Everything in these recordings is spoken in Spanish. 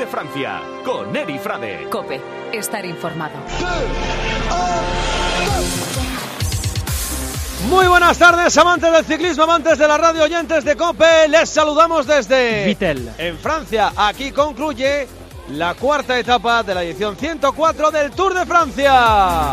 de Francia, con Eri Frade. COPE, estar informado. Muy buenas tardes, amantes del ciclismo, amantes de la radio, oyentes de COPE. Les saludamos desde Vittel, en Francia. Aquí concluye la cuarta etapa de la edición 104 del Tour de Francia.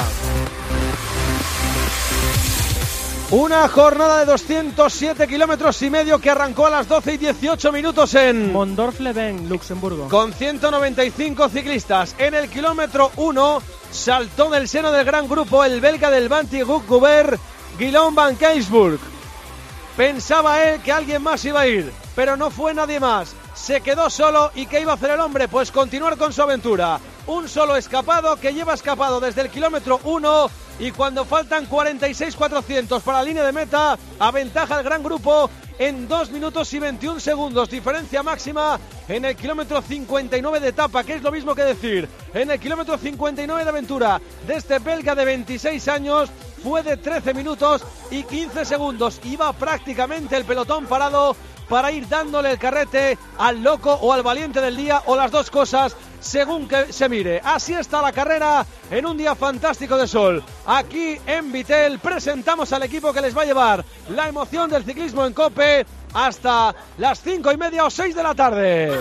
Una jornada de 207 kilómetros y medio que arrancó a las 12 y 18 minutos en Mondorf-Leven, Luxemburgo. Con 195 ciclistas. En el kilómetro 1 saltó del seno del gran grupo el belga del Wanty-Groupe-Gobert, Guillaume Van Keysburg. Pensaba él que alguien más iba a ir, pero no fue nadie más. Se quedó solo. ¿Y qué iba a hacer el hombre? Pues continuar con su aventura. Un solo escapado que lleva escapado desde el kilómetro 1 y cuando faltan 46.400 para la línea de meta, aventaja el gran grupo en 2 minutos y 21 segundos. Diferencia máxima en el kilómetro 59 de etapa, que es lo mismo que decir, en el kilómetro 59 de aventura de este belga de 26 años. Fue de 13 minutos y 15 segundos. Iba prácticamente el pelotón parado para ir dándole el carrete al loco o al valiente del día, o las dos cosas, según que se mire. Así está la carrera en un día fantástico de sol. Aquí en Vittel presentamos al equipo que les va a llevar la emoción del ciclismo en COPE hasta las 5:30 o 6 de la tarde.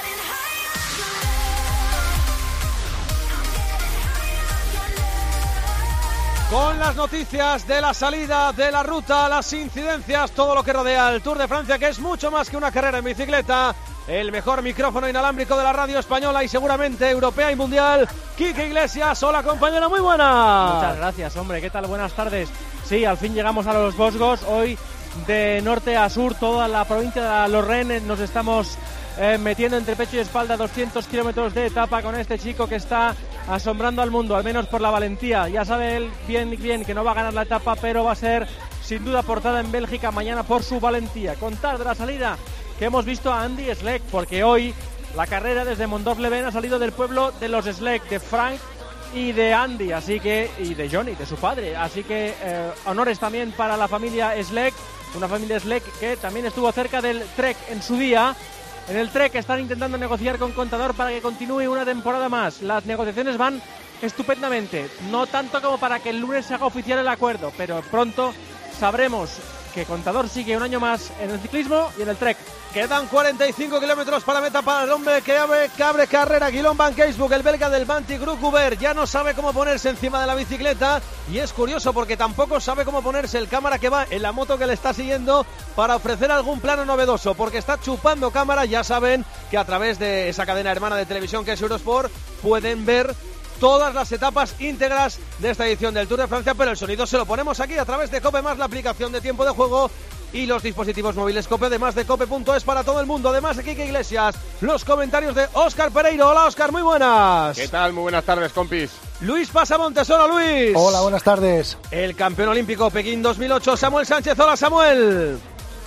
Con las noticias de la salida, de la ruta, las incidencias, todo lo que rodea el Tour de Francia, que es mucho más que una carrera en bicicleta. El mejor micrófono inalámbrico de la radio española y seguramente europea y mundial, Quique Iglesias. Hola, compañero, muy buena. Muchas gracias, hombre, ¿qué tal? Buenas tardes. Sí, al fin llegamos a los Vosgos. Hoy de norte a sur, toda la provincia de Lorraine, nos estamos metiendo entre pecho y espalda 200 kilómetros de etapa con este chico que está asombrando al mundo, al menos por la valentía. Ya sabe él bien que no va a ganar la etapa, pero va a ser sin duda portada en Bélgica mañana por su valentía. Contar de la salida que hemos visto a Andy Schleck, porque hoy la carrera desde Mondorf-Leven ha salido del pueblo de los Schleck, de Frank y de Andy, así que, y de Johnny, de su padre, así que honores también para la familia Schleck, una familia Schleck que también estuvo cerca del Trek en su día. En el Trek están intentando negociar con Contador para que continúe una temporada más. Las negociaciones van estupendamente, no tanto como para que el lunes se haga oficial el acuerdo, pero pronto sabremos que Contador sigue un año más en el ciclismo y en el Trek. Quedan 45 kilómetros para meta para el hombre que abre carrera, Guillaume Van Keysburg, el belga del Wanty-Groupe-Gobert. Ya no sabe cómo ponerse encima de la bicicleta y es curioso porque tampoco sabe cómo ponerse el cámara que va en la moto que le está siguiendo para ofrecer algún plano novedoso, porque está chupando cámara. Ya saben que a través de esa cadena hermana de televisión que es Eurosport pueden ver todas las etapas íntegras de esta edición del Tour de Francia, pero el sonido se lo ponemos aquí a través de COPE+, la aplicación de tiempo de juego y los dispositivos móviles COPE, además de COPE.es para todo el mundo. Además de Quique Iglesias, los comentarios de Óscar Pereiro. Hola, Óscar, muy buenas. ¿Qué tal? Muy buenas tardes, compis. Luis Pasamontes, hola, Luis. Hola, buenas tardes. El campeón olímpico Pekín 2008, Samuel Sánchez. Hola, Samuel.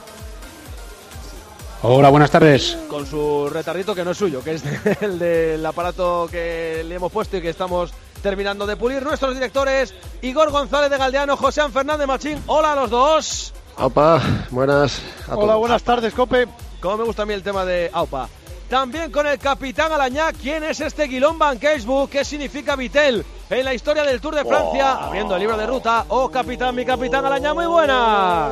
Hola, buenas tardes. Con su retardito que no es suyo, que es el del aparato que le hemos puesto y que estamos terminando de pulir. Nuestros directores, Igor González de Galdeano, José Fernández Machín. Hola a los dos. Aupa, buenas a todos. Hola, buenas tardes, COPE. Como me gusta a mí el tema de Aupa. También con el capitán Alañá. ¿Quién es este Guillaume Van Keysburg? ¿Qué significa Vittel en la historia del Tour de Francia? Abriendo el libro de ruta. Oh, capitán, mi capitán Alañá, muy buenas.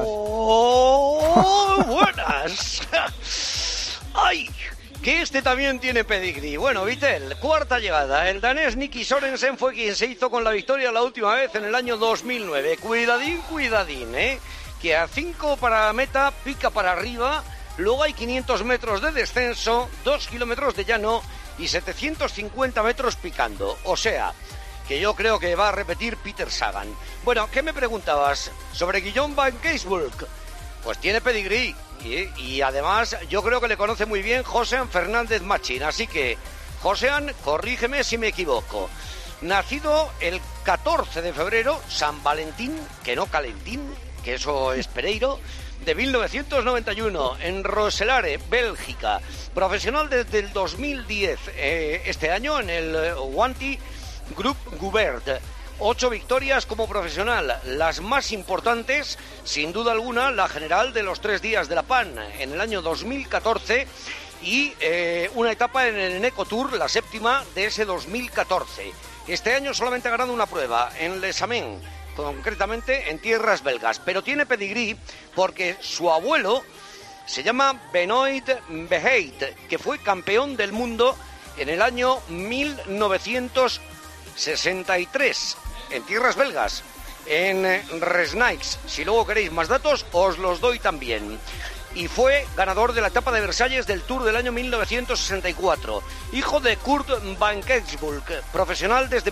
Buenas. ¡Ay! Que este también tiene pedigrí. Bueno, Vittel, cuarta llegada. El danés Nicky Sorensen fue quien se hizo con la victoria la última vez en el año 2009. Cuidadín, que a 5 para la meta, pica para arriba. Luego hay 500 metros de descenso, 2 kilómetros de llano y 750 metros picando. O sea, que yo creo que va a repetir Peter Sagan. Bueno, ¿qué me preguntabas sobre Guillaume Van Keysburg? Pues tiene pedigrí y además yo creo que le conoce muy bien José Fernández Machín. Así que, José, corrígeme si me equivoco. Nacido el 14 de febrero, San Valentín, que no Calentín, que eso es Pereiro, de 1991, en Roeselare, Bélgica. Profesional desde el 2010, este año en el Wanty-Groupe-Gobert. 8 victorias como profesional, las más importantes, sin duda alguna, la general de los 3 días de La Panne en el año 2014 y una etapa en el Eneco Tour, la séptima de ese 2014. Este año solamente ha ganado una prueba, en Les Amen, concretamente en tierras belgas, pero tiene pedigrí porque su abuelo se llama Benoit Beheit, que fue campeón del mundo en el año 1963 en tierras belgas, en Resnaix. Si luego queréis más datos, os los doy también. Y fue ganador de la etapa de Versalles del Tour del año 1964. Hijo de Kurt Van Keesbulk, profesional desde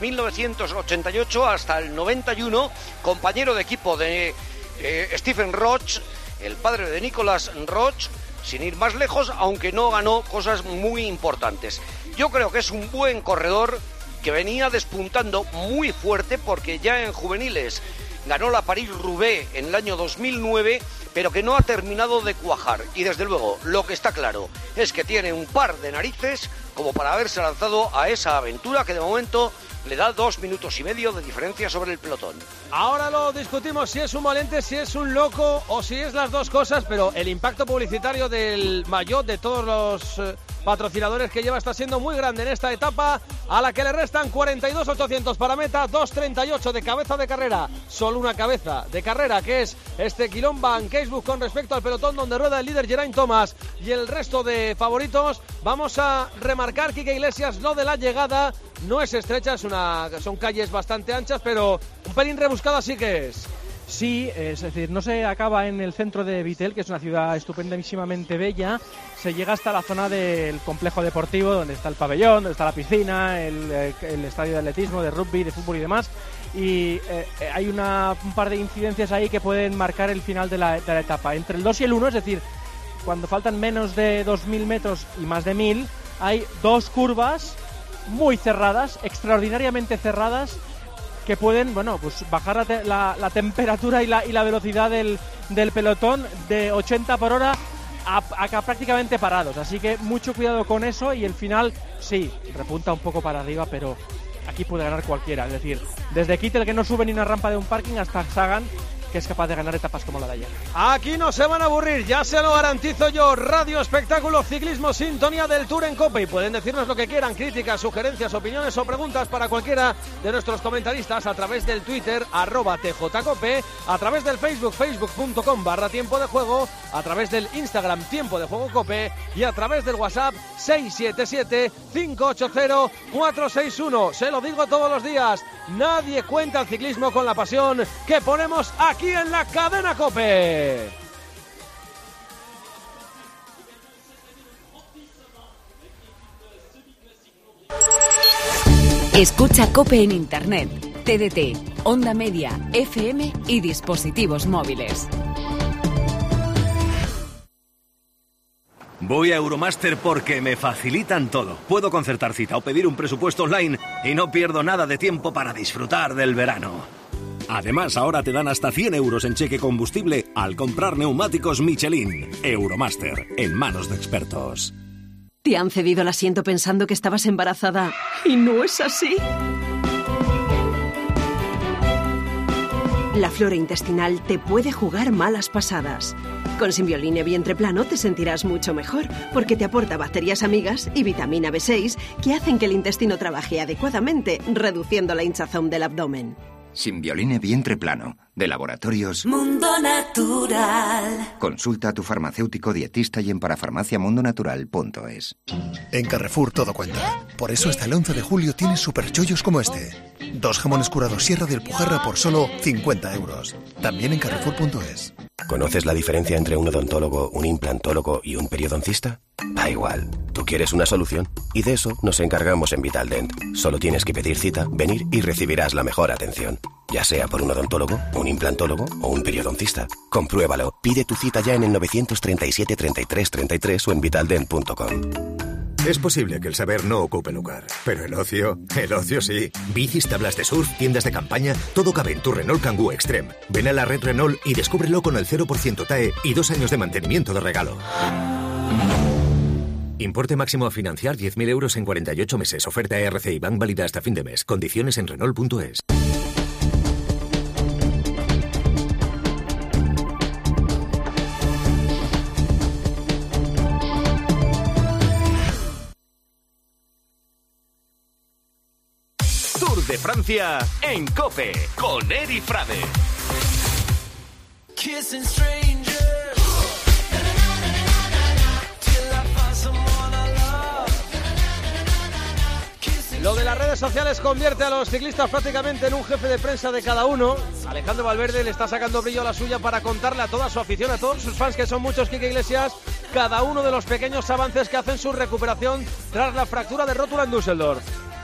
1988 hasta el 91, compañero de equipo de Stephen Roche, el padre de Nicolas Roche, sin ir más lejos, aunque no ganó cosas muy importantes. Yo creo que es un buen corredor que venía despuntando muy fuerte porque ya en juveniles ganó la París-Roubaix en el año 2009, pero que no ha terminado de cuajar. Y desde luego, lo que está claro es que tiene un par de narices como para haberse lanzado a esa aventura que de momento le da 2 minutos y medio de diferencia sobre el pelotón. Ahora lo discutimos si es un valiente, si es un loco o si es las dos cosas, pero el impacto publicitario del maillot de todos los patrocinadores que lleva está siendo muy grande en esta etapa, a la que le restan 42.800 para meta, 2.38 de cabeza de carrera, solo una cabeza de carrera, que es este Guillaume Van Keesbulk con respecto al pelotón donde rueda el líder Geraint Thomas y el resto de favoritos.Amos a remarcar, Quique Iglesias, lo de la llegada. No es estrecha, son calles bastante anchas, pero un pelín rebuscada sí que es. Sí, es decir, no se acaba en el centro de Vittel, que es una ciudad estupendísimamente bella, se llega hasta la zona del complejo deportivo, donde está el pabellón, donde está la piscina, el estadio de atletismo, de rugby, de fútbol y demás, y hay un par de incidencias ahí que pueden marcar el final de la etapa. Entre el 2 y el 1, es decir, cuando faltan menos de 2.000 metros y más de 1.000, hay 2 curvas muy cerradas, extraordinariamente cerradas, que pueden, bueno, pues bajar la temperatura y la velocidad del pelotón de 80 por hora a prácticamente parados. Así que mucho cuidado con eso, y el final sí, repunta un poco para arriba, pero aquí puede ganar cualquiera. Es decir, desde Kittel, que no sube ni una rampa de un parking, hasta Sagan, que es capaz de ganar etapas como la de ayer. Aquí no se van a aburrir, ya se lo garantizo yo. Radio, espectáculo, ciclismo, sintonía del Tour en COPE. Y pueden decirnos lo que quieran, críticas, sugerencias, opiniones o preguntas para cualquiera de nuestros comentaristas a través del Twitter, @TJCope, a través del Facebook, facebook.com/tiempo de juego, a través del Instagram, Tiempo de Juego Cope, y a través del WhatsApp 677-580-461. Se lo digo todos los días, nadie cuenta el ciclismo con la pasión que ponemos aquí en la cadena COPE. Escucha COPE en Internet, TDT, Onda Media, FM y dispositivos móviles. Voy a Euromaster porque me facilitan todo. Puedo concertar cita o pedir un presupuesto online y no pierdo nada de tiempo para disfrutar del verano. Además, ahora te dan hasta 100 euros en cheque combustible al comprar neumáticos Michelin. Euromaster, en manos de expertos. ¿Te han cedido el asiento pensando que estabas embarazada y no es así? La flora intestinal te puede jugar malas pasadas. Con Simbioline Vientre Plano te sentirás mucho mejor, porque te aporta bacterias amigas y vitamina B6 que hacen que el intestino trabaje adecuadamente, reduciendo la hinchazón del abdomen. Simbioline Vientre Plano, de Laboratorios Mundo Natural. Consulta a tu farmacéutico dietista y en parafarmaciamundonatural.es. En Carrefour todo cuenta. Por eso hasta el 11 de julio tienes superchollos como este. 2 jamones curados Sierra del Pujarra por solo 50 euros. También en Carrefour.es. ¿Conoces la diferencia entre un odontólogo, un implantólogo y un periodoncista? Da igual. Tú quieres una solución y de eso nos encargamos en Vitaldent. Solo tienes que pedir cita, venir y recibirás la mejor atención. Ya sea por un odontólogo, un implantólogo o un periodoncista. Compruébalo. Pide tu cita ya en el 937 33 33 o en vitaldent.com. Es posible que el saber no ocupe lugar, pero el ocio sí. Bicis, tablas de surf, tiendas de campaña, todo cabe en tu Renault Kangoo Extreme. Ven a la red Renault y descúbrelo con el 0% TAE y 2 años de mantenimiento de regalo. Importe máximo a financiar 10.000 euros en 48 meses. Oferta RCI Bank válida hasta fin de mes. Condiciones en Renault.es. de Francia en COPE con Eri Frade. Lo de las redes sociales convierte a los ciclistas prácticamente en un jefe de prensa de cada uno. Alejandro Valverde le está sacando brillo a la suya para contarle a toda su afición, a todos sus fans, que son muchos, Quique Iglesias, cada uno de los pequeños avances que hacen su recuperación tras la fractura de rótula en Düsseldorf.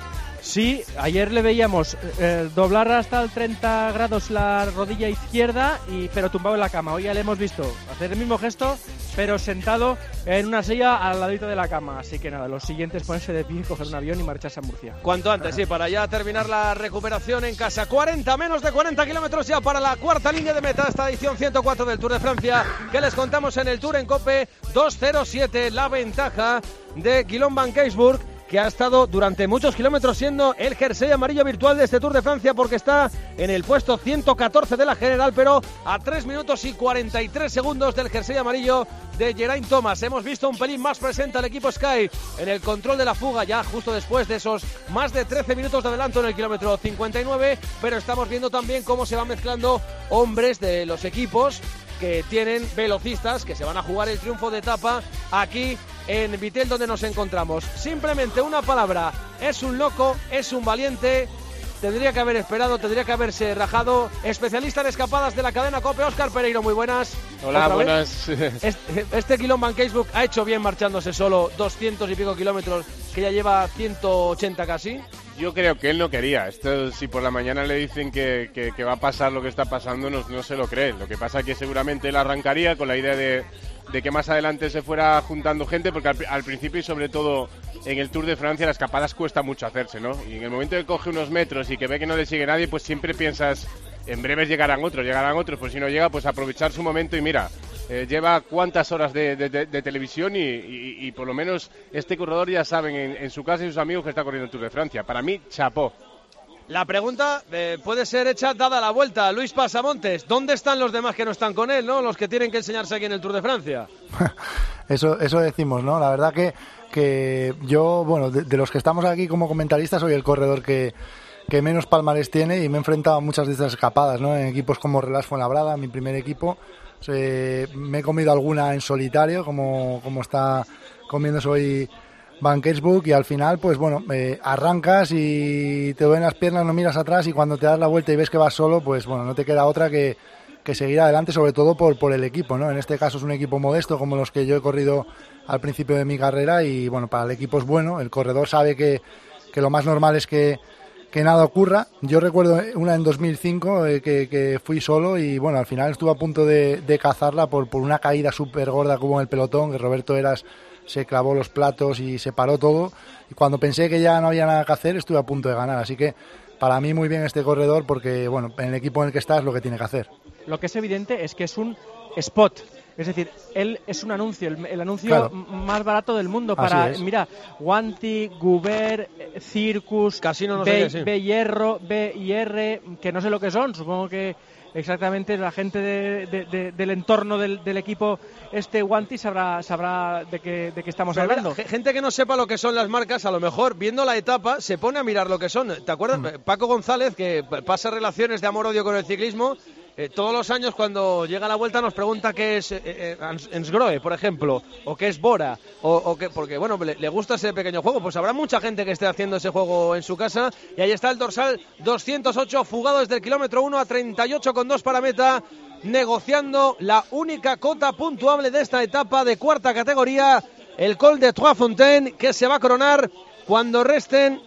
Sí, ayer le veíamos doblar hasta el 30 grados la rodilla izquierda, pero tumbado en la cama. Hoy ya le hemos visto hacer el mismo gesto, pero sentado en una silla al ladito de la cama. Así que nada, los siguientes ponerse de pie, coger un avión y marcharse a Murcia. Cuanto antes, sí, para ya terminar la recuperación en casa. Menos de 40 kilómetros ya para la cuarta línea de meta, esta edición 104 del Tour de Francia, que les contamos en el Tour en COPE. 2:07 la ventaja de Guillaume Van Keysburg, que ha estado durante muchos kilómetros siendo el jersey amarillo virtual de este Tour de Francia, porque está en el puesto 114 de la general, pero a 3 minutos y 43 segundos del jersey amarillo de Geraint Thomas. Hemos visto un pelín más presente al equipo Sky en el control de la fuga, ya justo después de esos más de 13 minutos de adelanto en el kilómetro 59, pero estamos viendo también cómo se van mezclando hombres de los equipos que tienen velocistas que se van a jugar el triunfo de etapa aquí en Vittel, donde nos encontramos. Simplemente una palabra: es un loco, es un valiente. Tendría que haber esperado, tendría que haberse rajado. Especialista en escapadas de la cadena COPE, Óscar Pereiro, muy buenas. Hola, buenas. Este Guillaume Van Keysburg ha hecho bien marchándose solo 200 y pico kilómetros, que ya lleva 180 casi. Yo creo que él no quería. Esto, si por la mañana le dicen que va a pasar lo que está pasando, no se lo cree. Lo que pasa es que seguramente él arrancaría con la idea de que más adelante se fuera juntando gente, porque al principio, y sobre todo en el Tour de Francia, las escapadas cuesta mucho hacerse, ¿no? Y en el momento que coge unos metros y que ve que no le sigue nadie, pues siempre piensas, en breves llegarán otros, pues si no llega, pues aprovechar su momento. Y mira, lleva cuántas horas de televisión y por lo menos este corredor ya saben en su casa y sus amigos que está corriendo el Tour de Francia. Para mí, chapó. La pregunta puede ser hecha dada la vuelta. Luis Pasamontes, ¿dónde están los demás que no están con él, no? Los que tienen que enseñarse aquí en el Tour de Francia. Eso decimos, ¿no? La verdad que yo, bueno, de los que estamos aquí como comentaristas, soy el corredor que menos palmarés tiene, y me he enfrentado a muchas de estas escapadas, ¿no? En equipos como Relais Fuenlabrada, mi primer equipo. Me he comido alguna en solitario, como está comiéndose hoy Van Keysburg, y al final, pues bueno, arrancas y te duelen las piernas, no miras atrás, y cuando te das la vuelta y ves que vas solo, pues bueno, no te queda otra que seguir adelante, sobre todo por el equipo, ¿no? En este caso es un equipo modesto, como los que yo he corrido al principio de mi carrera, y bueno, para el equipo es bueno. El corredor sabe que lo más normal es que nada ocurra. Yo recuerdo una en 2005 que fui solo, y bueno, al final estuve a punto de cazarla por una caída súper gorda que hubo en el pelotón, que Roberto Heras se clavó los platos y se paró todo, y cuando pensé que ya no había nada que hacer, estuve a punto de ganar. Así que para mí muy bien este corredor, porque bueno, en el equipo en el que está es lo que tiene que hacer. Lo que es evidente es que es un spot, es decir, él es un anuncio, el anuncio claro, más barato del mundo para, mira, Wanty, Guber, Circus, Casino, no sé qué, sí. BIR, que no sé lo que son, supongo que exactamente la gente del entorno del equipo Wanty sabrá de qué estamos hablando. Gente que no sepa lo que son las marcas, a lo mejor viendo la etapa se pone a mirar lo que son. ¿Te acuerdas? Paco González, que pasa relaciones de amor-odio con el ciclismo, todos los años cuando llega la vuelta nos pregunta qué es Ensgrohe, por ejemplo, o qué es Bora, o qué, porque bueno, le gusta ese pequeño juego. Pues habrá mucha gente que esté haciendo ese juego en su casa, y ahí está el dorsal 208, fugado desde el kilómetro 1 a 38,2 para meta, negociando la única cota puntuable de esta etapa de cuarta categoría, el Col de Trois Fontaines, que se va a coronar cuando resten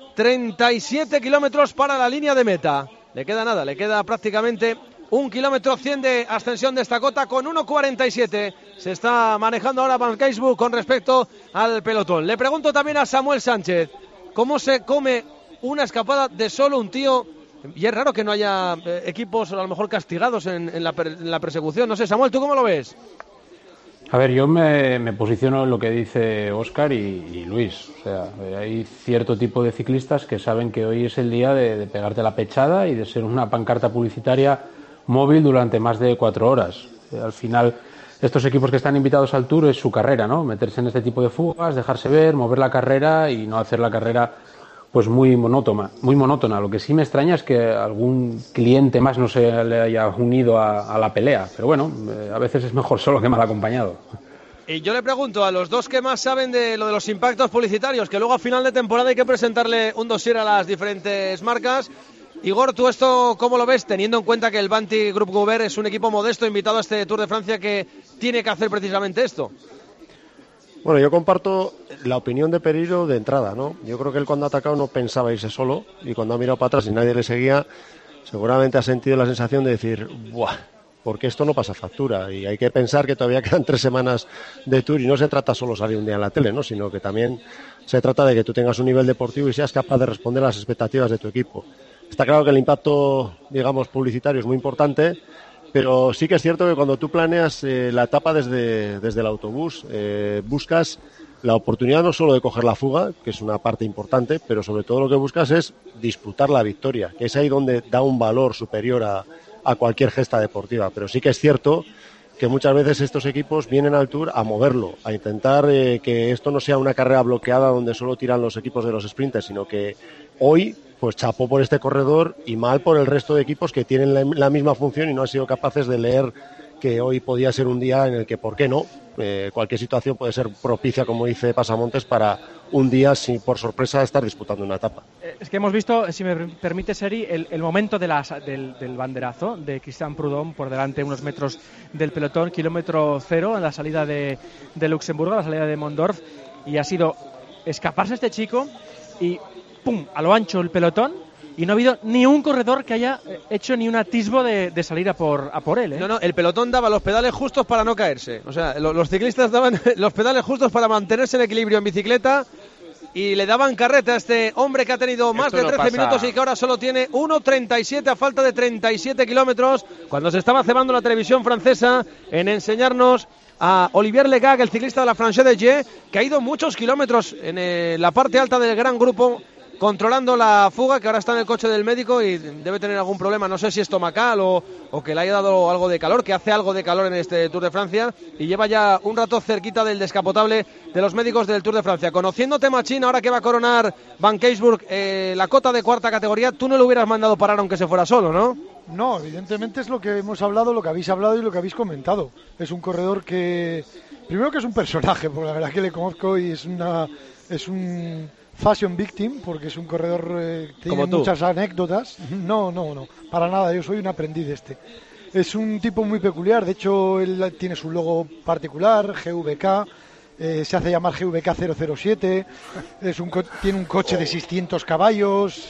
37 kilómetros para la línea de meta. Le queda nada, le queda prácticamente 1 kilómetro 100 de ascensión de esta cota con 1.47. Se está manejando ahora Van Keysburg con respecto al pelotón. Le pregunto también a Samuel Sánchez, ¿cómo se come una escapada de solo un tío? Y es raro que no haya equipos a lo mejor castigados en la persecución. No sé, Samuel, ¿tú cómo lo ves? A ver, yo me posiciono en lo que dice Óscar y Luis. O sea, hay cierto tipo de ciclistas que saben que hoy es el día de pegarte la pechada y de ser una pancarta publicitaria móvil durante más de 4 horas. Al final, estos equipos que están invitados al Tour es su carrera, ¿no? Meterse en este tipo de fugas, dejarse ver, mover la carrera y no hacer la carrera pues muy monótona. Lo que sí me extraña es que algún cliente más no se le haya unido a la pelea, pero bueno, a veces es mejor solo que mal acompañado. Y yo le pregunto a los dos que más saben de lo de los impactos publicitarios, que luego a final de temporada hay que presentarle un dossier a las diferentes marcas. Igor, ¿tú esto cómo lo ves, teniendo en cuenta que el Banti Group Gobert es un equipo modesto invitado a este Tour de Francia que tiene que hacer precisamente esto? Bueno, yo comparto la opinión de Pereiro de entrada, ¿no? Yo creo que él cuando ha atacado no pensaba irse solo, y cuando ha mirado para atrás y nadie le seguía, seguramente ha sentido la sensación de decir, ¡buah!, porque esto no pasa factura, y hay que pensar que todavía quedan 3 semanas de Tour y no se trata solo de salir un día en la tele, ¿no? Sino que también se trata de que tú tengas un nivel deportivo y seas capaz de responder a las expectativas de tu equipo. Está claro que el impacto, digamos, publicitario es muy importante, pero sí que es cierto que cuando tú planeas la etapa desde el autobús, buscas la oportunidad no solo de coger la fuga, que es una parte importante, pero sobre todo lo que buscas es disputar la victoria, que es ahí donde da un valor superior a cualquier gesta deportiva. Pero sí que es cierto que muchas veces estos equipos vienen al Tour a moverlo, a intentar que esto no sea una carrera bloqueada donde solo tiran los equipos de los sprinters, sino que hoy, pues chapó por este corredor y mal por el resto de equipos que tienen la misma función y no han sido capaces de leer que hoy podía ser un día en el que, ¿por qué no? Cualquier situación puede ser propicia, como dice Pasamontes, para un día, sin por sorpresa, estar disputando una etapa. Es que hemos visto, si me permite, Seri, el momento del banderazo de Christian Prudhomme por delante, unos metros del pelotón, kilómetro 0, en la salida de Luxemburgo, la salida de Mondorf, y ha sido escaparse este chico y ¡pum!, a lo ancho el pelotón, y no ha habido ni un corredor que haya hecho ni un atisbo de salir a por él, ¿eh? No, el pelotón daba los pedales justos para no caerse. O sea, los ciclistas daban los pedales justos para mantenerse en equilibrio en bicicleta y le daban carreta a este hombre que ha tenido más de 13 minutos y que ahora solo tiene 1.37 a falta de 37 kilómetros, cuando se estaba cebando la televisión francesa en enseñarnos a Olivier Legac, el ciclista de la Franche de Gé, que ha ido muchos kilómetros en la parte alta del gran grupo, controlando la fuga, que ahora está en el coche del médico y debe tener algún problema, no sé si estomacal o que le haya dado algo de calor, que hace algo de calor en este Tour de Francia, y lleva ya un rato cerquita del descapotable de los médicos del Tour de Francia. Conociéndote, Machín, ahora que va a coronar Van Keysburg la cota de cuarta categoría, tú no le hubieras mandado parar aunque se fuera solo, ¿no? No, evidentemente es lo que hemos hablado, lo que habéis hablado y lo que habéis comentado. Es un corredor que, primero que es un personaje, porque la verdad que le conozco y es un fashion victim, porque es un corredor que tiene muchas anécdotas. No, para nada, yo soy un aprendiz de este. Es un tipo muy peculiar, de hecho él tiene su logo particular, GVK, se hace llamar GVK 007, tiene un coche de 600 caballos,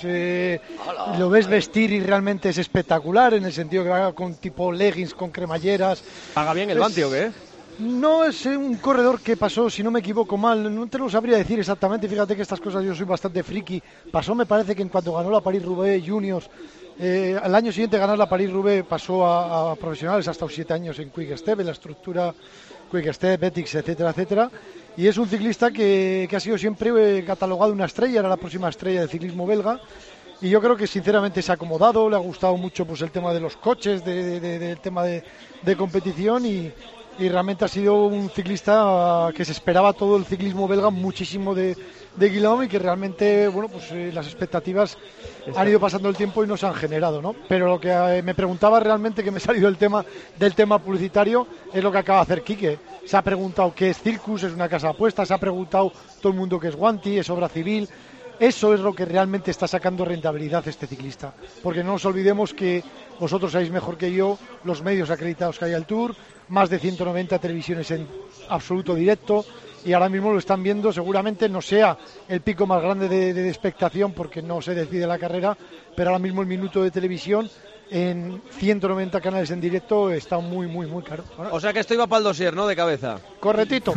lo ves vestir y realmente es espectacular, en el sentido que va con tipo leggings, con cremalleras. ¿Paga bien el Banti o qué? No, es un corredor que pasó, si no me equivoco mal, no te lo sabría decir exactamente, fíjate que estas cosas yo soy bastante friki. Pasó, me parece que en cuanto ganó la París-Roubaix Juniors, al año siguiente ganar la París-Roubaix pasó a profesionales, hasta los 7 años en Quick Step, en la estructura Quick Step, Ethics, etcétera, etcétera. Y es un ciclista que ha sido siempre catalogado una estrella, era la próxima estrella del ciclismo belga. Y yo creo que sinceramente se ha acomodado, le ha gustado mucho pues el tema de los coches, del tema de competición y realmente ha sido un ciclista que se esperaba todo el ciclismo belga muchísimo de Guillaume y que realmente, bueno, pues las expectativas han ido pasando el tiempo y no se han generado, ¿no? Pero lo que me preguntaba realmente, que me ha salido del tema publicitario, es lo que acaba de hacer Quique. Se ha preguntado qué es Circus, es una casa de apuestas, se ha preguntado todo el mundo qué es Guanti, es obra civil. Eso es lo que realmente está sacando rentabilidad este ciclista, porque no nos olvidemos que vosotros sabéis mejor que yo los medios acreditados que hay al Tour, más de 190 televisiones en absoluto directo, y ahora mismo lo están viendo, seguramente no sea el pico más grande de expectación porque no se decide la carrera, pero ahora mismo el minuto de televisión en 190 canales en directo está muy, muy, muy caro. O sea que esto iba para el dossier, ¿no? De cabeza. Correctito.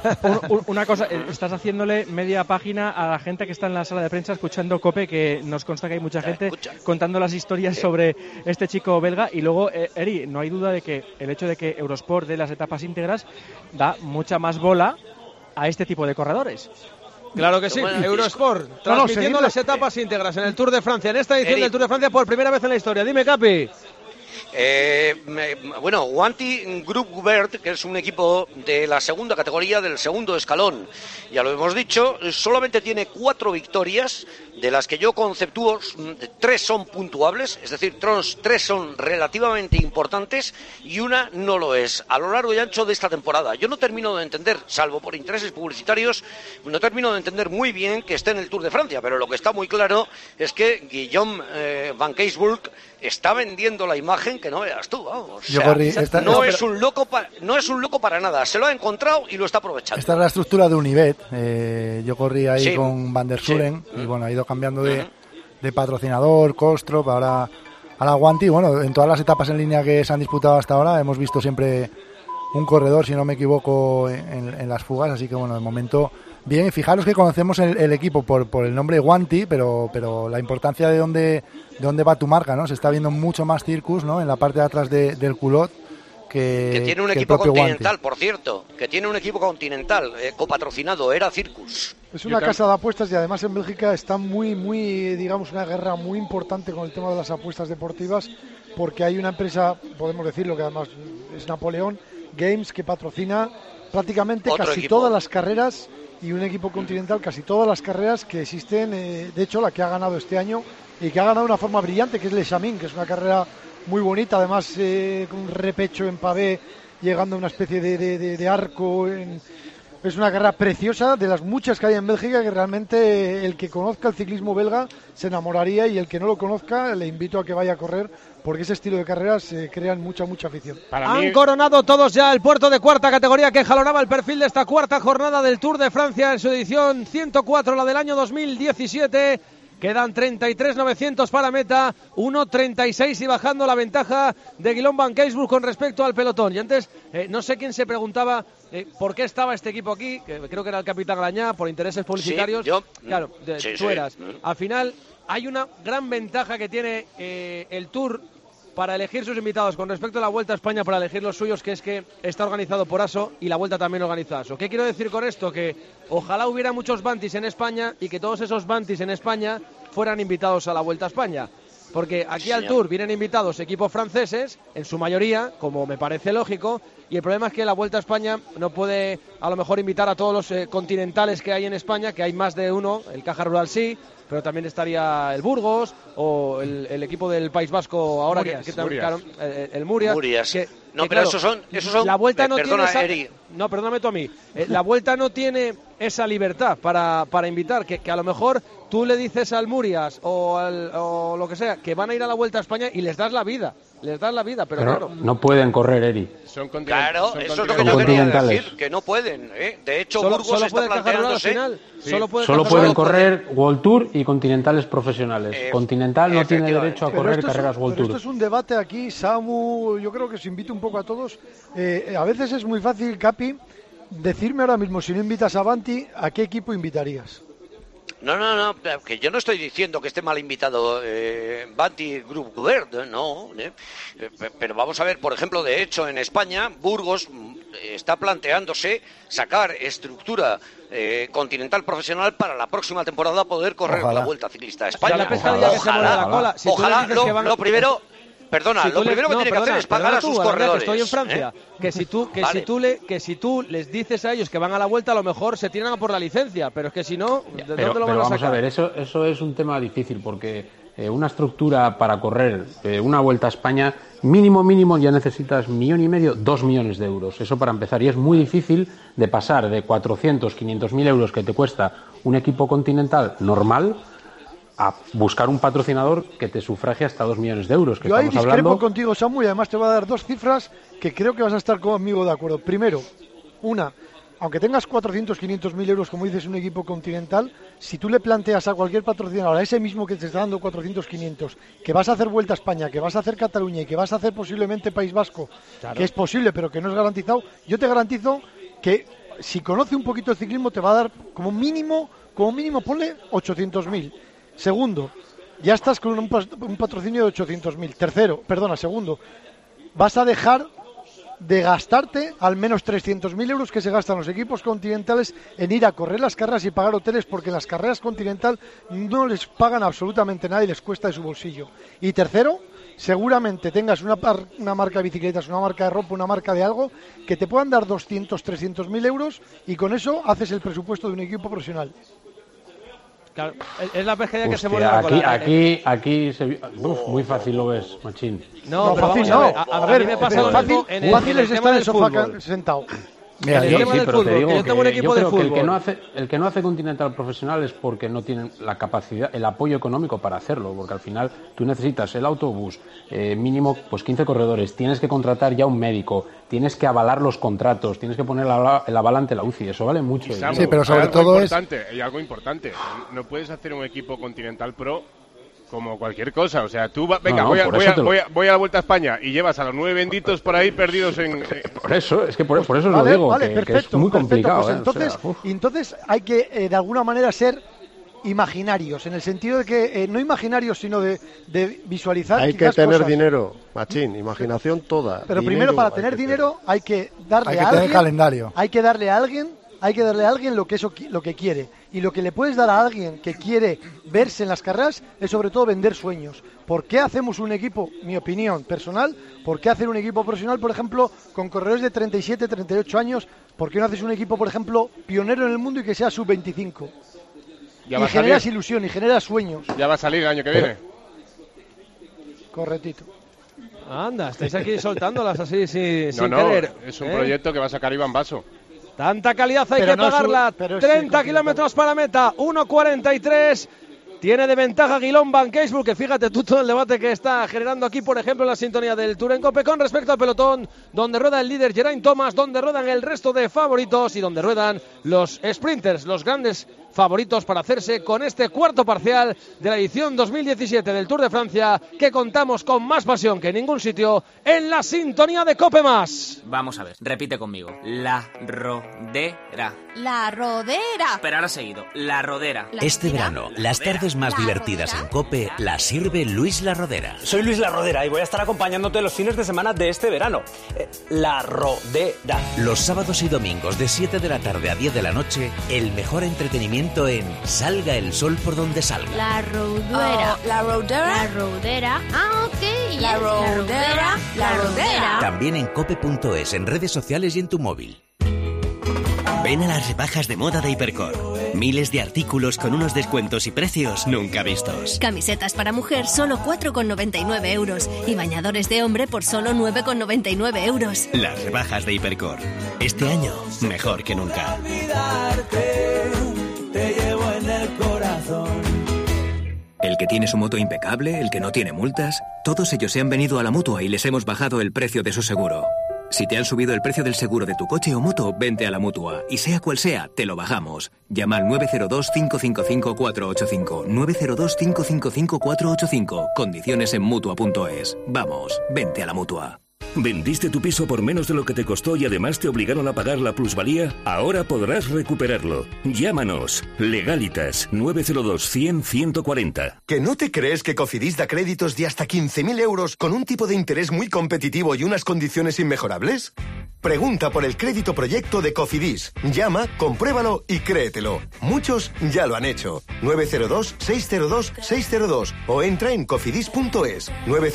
Una cosa, estás haciéndole media página a la gente que está en la sala de prensa escuchando COPE, que nos consta que hay mucha gente contando las historias sobre este chico belga. Y luego, Eri, no hay duda de que el hecho de que Eurosport dé las etapas íntegras da mucha más bola a este tipo de corredores. Claro que sí, Eurosport, transmitiendo las etapas íntegras en el Tour de Francia, en esta edición del Tour de Francia por primera vez en la historia. Dime, Capi. Bueno, Wanty Group Gubert, que es un equipo de la segunda categoría, del segundo escalón, ya lo hemos dicho, solamente tiene 4 victorias, de las que yo conceptúo 3 son puntuables, es decir, 3 son relativamente importantes y una no lo es, a lo largo y ancho de esta temporada. Yo no termino de entender, salvo por intereses publicitarios, no termino de entender muy bien que esté en el Tour de Francia, pero lo que está muy claro es que Guillaume Van Keysburg está vendiendo la imagen que no veas tú, vamos. No es un loco para nada, se lo ha encontrado y lo está aprovechando. Esta es la estructura de Univet. Yo corrí ahí con Van der Suren y bueno, ha ido cambiando de patrocinador, Kostrop, ahora Wanty. Bueno, en todas las etapas en línea que se han disputado hasta ahora hemos visto siempre un corredor, si no me equivoco, en las fugas, así que bueno, de momento bien. Fijaros que conocemos el equipo por el nombre Wanty, pero la importancia de dónde va tu marca, ¿no? Se está viendo mucho más Circus, ¿no? En la parte de atrás del culot que tiene un equipo continental, por cierto, que tiene un equipo continental copatrocinado, era Circus. Es una casa de apuestas y además en Bélgica está muy, digamos, una guerra muy importante con el tema de las apuestas deportivas, porque hay una empresa, podemos decirlo, que además es Napoleón Games, que patrocina prácticamente casi todas las carreras, y un equipo continental casi todas las carreras que existen. De hecho, la que ha ganado este año y que ha ganado de una forma brillante, que es Le Chamin, que es una carrera muy bonita, además con un repecho en pavé, llegando a una especie de arco. Es una carrera preciosa, de las muchas que hay en Bélgica, que realmente el que conozca el ciclismo belga se enamoraría, y el que no lo conozca le invito a que vaya a correr, porque ese estilo de carreras crean mucha afición. Han coronado todos ya el puerto de cuarta categoría que jalonaba el perfil de esta cuarta jornada del Tour de Francia en su edición 104, la del año 2017. Quedan 33.900 para meta, 1.36 y bajando la ventaja de Guillaume Van Keysburg con respecto al pelotón. Y antes, no sé quién se preguntaba por qué estaba este equipo aquí, que creo que era el capitán Grañá, por intereses publicitarios. Sí, yo. Claro, tú eras. Al final, hay una gran ventaja que tiene el Tour para elegir sus invitados con respecto a la Vuelta a España, para elegir los suyos, que es que está organizado por ASO y la Vuelta también organiza ASO. ¿Qué quiero decir con esto? Que ojalá hubiera muchos Bantis en España y que todos esos Bantis en España fueran invitados a la Vuelta a España. Porque aquí al Tour vienen invitados equipos franceses, en su mayoría, como me parece lógico, y el problema es que la Vuelta a España no puede a lo mejor invitar a todos los continentales que hay en España, que hay más de uno, el Caja Rural sí, pero también estaría el Burgos o el equipo del País Vasco ahora, Murias. Claro, el Murias. No, pero claro, esos son la Vuelta no perdona, tiene Eri. No, perdóname tú a mí. La Vuelta no tiene esa libertad para invitar, que a lo mejor tú le dices al Murias o lo que sea, que van a ir a la Vuelta a España y les das la vida, pero claro. No pueden correr, Eri. Claro, eso es lo que yo quería decir, que no pueden. De hecho, Burgos está planteándose. Solo pueden correr World Tour y continentales profesionales. Continental no tiene derecho a correr carreras World Tour. Esto es un debate aquí, Samu, yo creo que os invito un poco a todos. A veces es muy fácil, Capi, decirme ahora mismo, si no invitas a Banti, ¿a qué equipo invitarías? No, que yo no estoy diciendo que esté mal invitado Banti Group Gubert, no. Pero vamos a ver, por ejemplo, de hecho, en España, Burgos está planteándose sacar estructura continental profesional para la próxima temporada poder correr la Vuelta Ciclista a España. Ojalá. Lo primero... Perdona, lo primero que tiene que hacer es pagar a sus corredores. Estoy en Francia. Que si tú les dices a ellos que van a la Vuelta, a lo mejor se tiran a por la licencia, pero es que si no, ¿de dónde lo van a sacar? Vamos a ver, eso es un tema difícil, porque una estructura para correr una Vuelta a España, mínimo ya necesitas 1,5 millones, 2 millones de euros. Eso para empezar, y es muy difícil de pasar de 400, 500.000 euros que te cuesta un equipo continental normal a buscar un patrocinador que te sufrague hasta 2 millones de euros. Yo ahí discrepo contigo, Samu, y además te voy a dar 2 cifras que creo que vas a estar conmigo de acuerdo. Primero, aunque tengas 400, 500.000 euros, como dices, un equipo continental, si tú le planteas a cualquier patrocinador, a ese mismo que te está dando 400, 500, que vas a hacer Vuelta a España, que vas a hacer Cataluña y que vas a hacer posiblemente País Vasco, claro, que es posible pero que no es garantizado, yo te garantizo que si conoce un poquito de ciclismo te va a dar como mínimo ponle 800.000. Segundo, ya estás con un patrocinio de 800.000. Segundo, vas a dejar de gastarte al menos 300.000 euros que se gastan los equipos continentales en ir a correr las carreras y pagar hoteles, porque las carreras continental no les pagan absolutamente nada y les cuesta de su bolsillo. Y tercero, seguramente tengas una marca de bicicletas, una marca de ropa, una marca de algo, que te puedan dar 200, 300 mil euros y con eso haces el presupuesto de un equipo profesional. Claro, es la pesquería que se Hostia, mueve la cola. Aquí muy fácil lo ves, machín. No, pero fácil, vamos no. a ver, mí me pasa lo mismo fácil es estar en el sofá sentado. Mira, el yo tema del pero fútbol, te digo que yo tengo un equipo de creo que fútbol. el que no hace Continental profesional es porque no tienen la capacidad, el apoyo económico para hacerlo, porque al final tú necesitas el autobús, mínimo pues 15 corredores, tienes que contratar ya un médico, tienes que avalar los contratos, tienes que poner el aval ante la UCI, eso vale mucho. Samu, sí, pero sobre todo hay algo importante, no puedes hacer un equipo Continental Pro como cualquier cosa, o sea, tú voy a la Vuelta a España y llevas a los 9 benditos por ahí perdidos en... Por eso, es que por eso lo digo, perfecto, que es muy complicado. Pues entonces hay que, de alguna manera, ser imaginarios, en el sentido de que, no imaginarios, sino de visualizar. Hay que tener dinero, machín, imaginación toda. Pero primero, para tener dinero, hay que darle a alguien... tener calendario. Hay que darle a alguien lo que quiere. Y lo que le puedes dar a alguien que quiere verse en las carreras es sobre todo vender sueños. ¿Por qué hacemos un equipo, mi opinión personal, por qué hacer un equipo profesional, por ejemplo, con corredores de 37, 38 años? ¿Por qué no haces un equipo, por ejemplo, pionero en el mundo y que sea sub-25? Y generas ilusión y generas sueños. Ya va a salir el año que viene. Correctito. Anda, estáis aquí soltándolas así sin No, querer. es un proyecto que va a sacar Iván Basso. Tanta calidad hay que pagarla. 30 kilómetros para meta, 1.43. Tiene de ventaja Guillaume Van Keijsbroek, que fíjate tú todo el debate que está generando aquí, por ejemplo, en la sintonía del Tour en Cope con respecto al pelotón, donde rueda el líder Geraint Thomas, donde ruedan el resto de favoritos y donde ruedan los sprinters, los grandes favoritos para hacerse con este cuarto parcial de la edición 2017 del Tour de Francia, que contamos con más pasión que en ningún sitio en la sintonía de Cope Más. Vamos a ver, repite conmigo. La rodera. La rodera. Pero ahora seguido, la rodera. Este verano, las tardes más divertidas en COPE las sirve Luis La Rodera. Soy Luis La Rodera y voy a estar acompañándote los fines de semana de este verano. La Rodera. Los sábados y domingos de 7 de la tarde a 10 de la noche, el mejor entretenimiento en Salga el Sol por donde salga. La rodera. La rodera. La rodera. Ah, ok. La rodera. La rodera. También en cope.es, en redes sociales y en tu móvil. Ven a las rebajas de moda de Hipercor. Miles de artículos con unos descuentos y precios nunca vistos. Camisetas para mujer solo 4,99 euros y bañadores de hombre por solo 9,99 euros. Las rebajas de Hipercor. Este año, mejor que nunca. Te llevo en el corazón. El que tiene su moto impecable, el que no tiene multas, todos ellos se han venido a la Mutua y les hemos bajado el precio de su seguro. Si te han subido el precio del seguro de tu coche o moto, vente a la Mutua. Y sea cual sea, te lo bajamos. Llama al 902-555-485. 902-555-485. Condiciones en Mutua.es. Vamos, vente a la Mutua. ¿Vendiste tu piso por menos de lo que te costó y además te obligaron a pagar la plusvalía? Ahora podrás recuperarlo. Llámanos. Legalitas 902-100-140. ¿Que no te crees que Cofidis da créditos de hasta 15.000 euros con un tipo de interés muy competitivo y unas condiciones inmejorables? Pregunta por el crédito proyecto de Cofidis. Llama, compruébalo y créetelo. Muchos ya lo han hecho. 902-602-602 o entra en cofidis.es.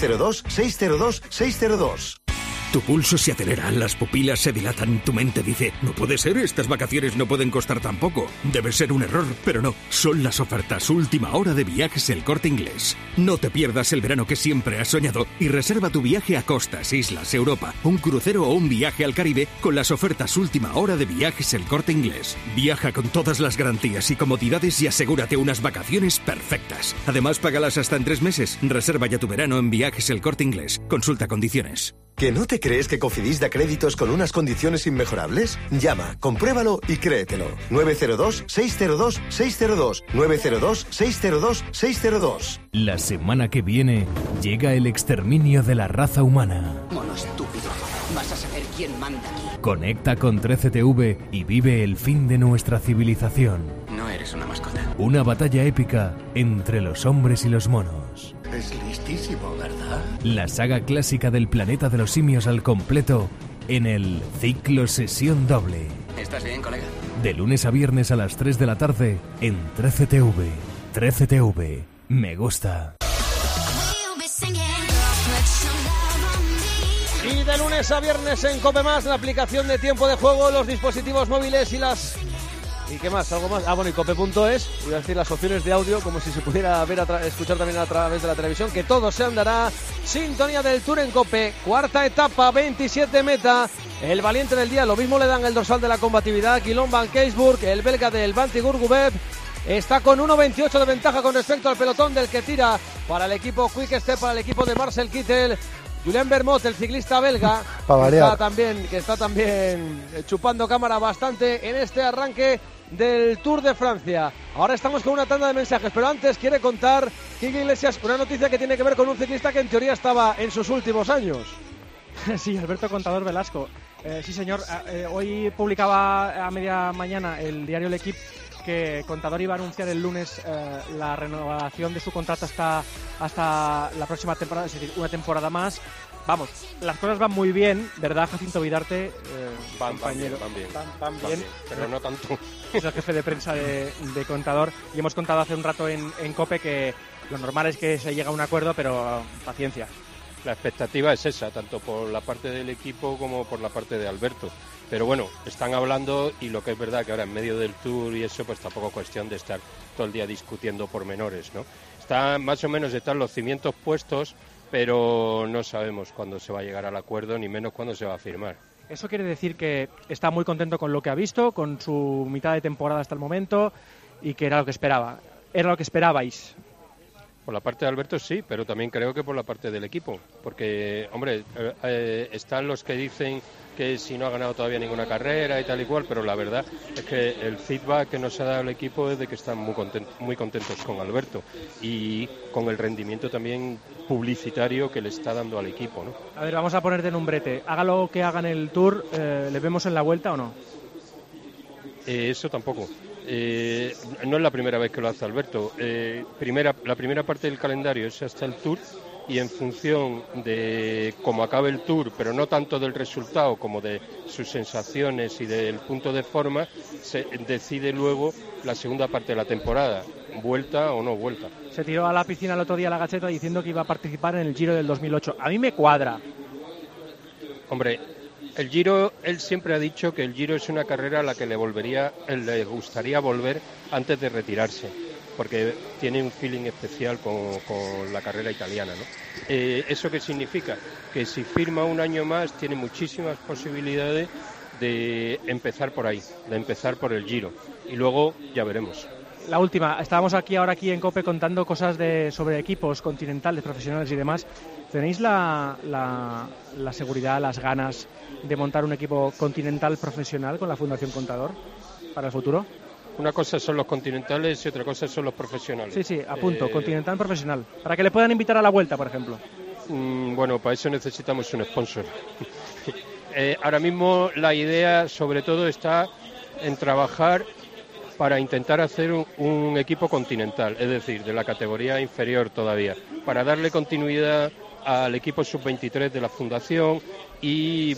902-602-602. Tu pulso se acelera, las pupilas se dilatan, tu mente dice, no puede ser, estas vacaciones no pueden costar tan poco. Debe ser un error, pero no, son las ofertas última hora de Viajes El Corte Inglés. No te pierdas el verano que siempre has soñado y reserva tu viaje a costas, islas, Europa, un crucero o un viaje al Caribe con las ofertas última hora de Viajes El Corte Inglés. Viaja con todas las garantías y comodidades y asegúrate unas vacaciones perfectas. Además, págalas hasta en 3 meses. Reserva ya tu verano en Viajes El Corte Inglés. Consulta condiciones. ¿Que no te crees que Cofidis da créditos con unas condiciones inmejorables? Llama, compruébalo y créetelo. 902-602-602. 902-602-602. La semana que viene llega el exterminio de la raza humana. Mono estúpido, vas a saber quién manda aquí. Conecta con 13TV y vive el fin de nuestra civilización. No eres una mascota. Una batalla épica entre los hombres y los monos. Es listísimo, ¿verdad? La saga clásica del planeta de los simios al completo en el Ciclo Sesión Doble. ¿Estás bien, colega? De lunes a viernes a las 3 de la tarde en 13TV. 13TV. Me gusta. de lunes a viernes en COPE+, la aplicación de tiempo de juego, los dispositivos móviles y las... ¿Y qué más? ¿Algo más? Bueno, y cope.es, iba a decir las opciones de audio, como si se pudiera ver escuchar también a través de la televisión, que todo se andará. Sintonía del Tour en COPE, cuarta etapa, 27 meta. El valiente del día, lo mismo le dan el dorsal de la combatividad, Guillaume Van Keijsburg, el belga del Vantigurguweb, está con 1.28 de ventaja con respecto al pelotón del que tira para el equipo Quick Step, para el equipo de Marcel Kittel. Julien Vermot, el ciclista belga, que está también chupando cámara bastante en este arranque del Tour de Francia. Ahora estamos con una tanda de mensajes, pero antes quiere contar Quique Iglesias una noticia que tiene que ver con un ciclista que en teoría estaba en sus últimos años. Sí, Alberto Contador Velasco. Sí, señor. Hoy publicaba a media mañana el diario L'Equipe que Contador iba a anunciar el lunes la renovación de su contrato hasta la próxima temporada, es decir, una temporada más. Vamos, las cosas van muy bien, ¿verdad, Jacinto Vidarte? Van bien, pero no tanto. Es el jefe de prensa de Contador y hemos contado hace un rato en COPE que lo normal es que se llegue a un acuerdo, pero paciencia. La expectativa es esa, tanto por la parte del equipo como por la parte de Alberto. Pero bueno, están hablando y lo que es verdad que ahora en medio del Tour y eso, pues tampoco es cuestión de estar todo el día discutiendo pormenores, ¿no? Más o menos están los cimientos puestos, pero no sabemos cuándo se va a llegar al acuerdo, ni menos cuándo se va a firmar. Eso quiere decir que está muy contento con lo que ha visto, con su mitad de temporada hasta el momento, y que era lo que esperaba. ¿Era lo que esperabais? Por la parte de Alberto sí, pero también creo que por la parte del equipo, porque, hombre, están los que dicen que si no ha ganado todavía ninguna carrera y tal y cual, pero la verdad es que el feedback que nos ha dado el equipo es de que están muy contentos con Alberto y con el rendimiento también publicitario que le está dando al equipo, ¿no? A ver, vamos a ponerte en un brete. Haga lo que haga en el Tour, ¿le vemos en la Vuelta o no? Eso tampoco. No es la primera vez que lo hace Alberto. La primera parte del calendario es hasta el Tour y en función de cómo acabe el Tour, pero no tanto del resultado como de sus sensaciones y del punto de forma, se decide luego la segunda parte de la temporada, vuelta o no vuelta. Se tiró a la piscina el otro día la Gacheta diciendo que iba a participar en el Giro del 2008. A mí me cuadra. Hombre, el Giro, él siempre ha dicho que el Giro es una carrera a la que le gustaría volver antes de retirarse, porque tiene un feeling especial con la carrera italiana, ¿no? ¿Eso qué significa? Que si firma un año más tiene muchísimas posibilidades de empezar por ahí, de empezar por el Giro, y luego ya veremos. La última, estábamos aquí en COPE contando cosas sobre equipos continentales, profesionales y demás. ¿Tenéis la seguridad, las ganas de montar un equipo continental profesional con la Fundación Contador para el futuro? Una cosa son los continentales y otra cosa son los profesionales. Sí, apunto, continental profesional. Para que le puedan invitar a la Vuelta, por ejemplo. Bueno, para eso necesitamos un sponsor. Ahora mismo la idea sobre todo está en trabajar para intentar hacer un equipo continental, es decir, de la categoría inferior todavía, para darle continuidad al equipo sub-23 de la Fundación y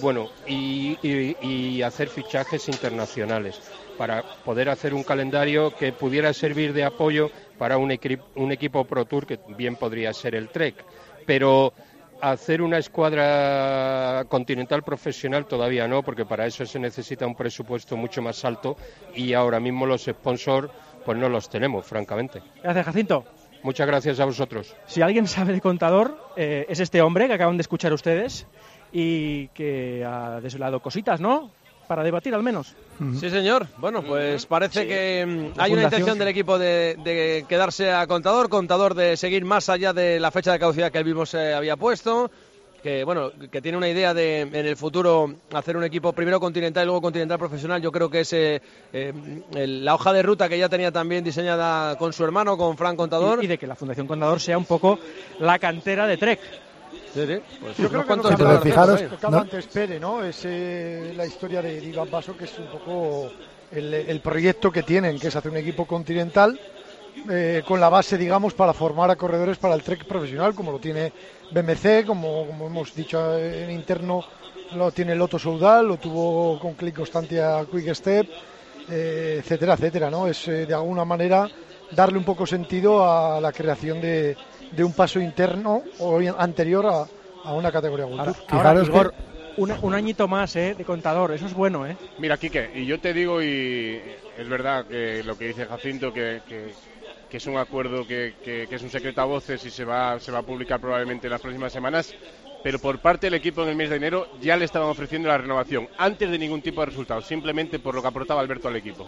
hacer fichajes internacionales para poder hacer un calendario que pudiera servir de apoyo para un equipo Pro Tour que bien podría ser el Trek, pero hacer una escuadra continental profesional todavía no, porque para eso se necesita un presupuesto mucho más alto y ahora mismo los sponsors pues no los tenemos, francamente. Gracias, Jacinto. Muchas gracias a vosotros. Si alguien sabe de Contador, es este hombre que acaban de escuchar ustedes y que ha desvelado cositas, ¿no? Para debatir al menos. Sí, señor. Bueno, pues parece que hay una intención del equipo de quedarse a Contador de seguir más allá de la fecha de caducidad que él mismo se había puesto, que que tiene una idea de en el futuro hacer un equipo primero continental y luego continental profesional. Yo creo que es la hoja de ruta que ya tenía también diseñada con su hermano, con Frank Contador. Y de que la Fundación Contador sea un poco la cantera de Trek. Sí. Pues yo creo que tocaba antes Pere, ¿no? Es la historia de Iván Basso, que es un poco el proyecto que tienen, que es hacer un equipo continental con la base, digamos, para formar a corredores para el Trek profesional, como lo tiene BMC, como hemos dicho en interno, lo tiene Lotto Soudal, lo tuvo con Click Constantia Quick Step, etcétera, etcétera, ¿no? Es de alguna manera darle un poco sentido a la creación de un paso interno o anterior a una categoría World Tour. Ahora, Igor, un añito más de Contador, eso es bueno, ¿eh? Mira, Quique, y yo te digo, y es verdad que lo que dice Jacinto, que es un acuerdo que es un secreto a voces y se va a publicar probablemente en las próximas semanas, pero por parte del equipo en el mes de enero ya le estaban ofreciendo la renovación, antes de ningún tipo de resultado, simplemente por lo que aportaba Alberto al equipo.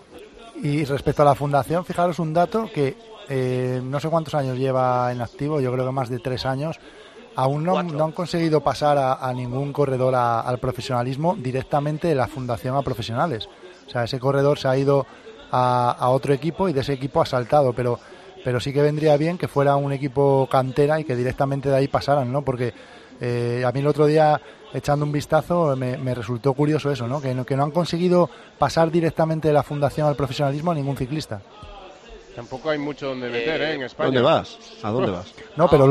Y respecto a la fundación, fijaros un dato que no sé cuántos años lleva en activo, yo creo que más de 3 años, aún no han conseguido pasar a ningún corredor al profesionalismo directamente de la fundación a profesionales. O sea, ese corredor se ha ido a otro equipo y de ese equipo ha saltado, pero sí que vendría bien que fuera un equipo cantera y que directamente de ahí pasaran, ¿no? Porque a mí el otro día, echando un vistazo, me resultó curioso eso, ¿no? Que no han conseguido pasar directamente de la fundación al profesionalismo a ningún ciclista. Tampoco hay mucho donde meter, en España. ¿Dónde vas? ¿A dónde vas? No, pero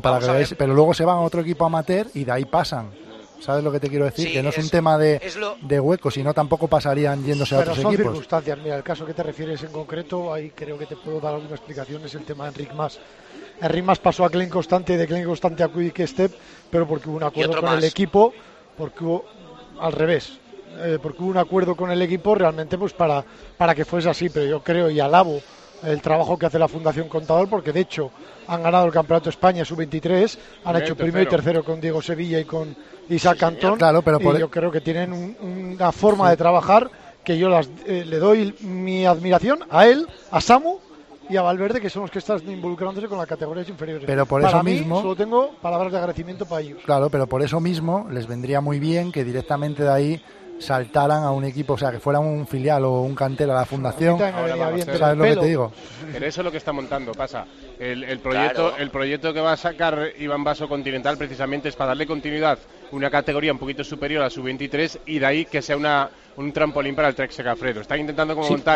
luego se van a otro equipo amateur y de ahí pasan. ¿Sabes lo que te quiero decir? Sí, que no es un tema de huecos, sino tampoco pasarían yéndose a otros equipos. Pero son circunstancias. Mira, el caso que te refieres en concreto, ahí creo que te puedo dar alguna explicación, es el tema de Enric Mas. Enric Mas pasó a Klein Constante y de Klein Constante a Quick Step, pero porque hubo un acuerdo con el equipo, porque hubo al revés, porque hubo un acuerdo con el equipo realmente pues para que fuese así, pero yo creo y alabo el trabajo que hace la Fundación Contador, porque de hecho han ganado el Campeonato de España Sub-23, han hecho primero y tercero con Diego Sevilla y con Isaac Cantón, claro, pero yo creo que tienen una forma de trabajar que yo le doy mi admiración a él, a Samu y a Valverde, que son los que están involucrándose con las categorías inferiores. Pero por para eso mí, mismo solo tengo palabras de agradecimiento para ellos. Claro, pero por eso mismo les vendría muy bien que directamente de ahí saltaran a un equipo, o sea, que fuera un filial o un cantera a la fundación. ¿Sabes lo que te digo? Pero eso es lo que está montando, pasa. El proyecto que va a sacar Iván Basso Continental precisamente es para darle continuidad una categoría un poquito superior a su 23 y de ahí que sea un trampolín para el Trek Segafredo. Están intentando montar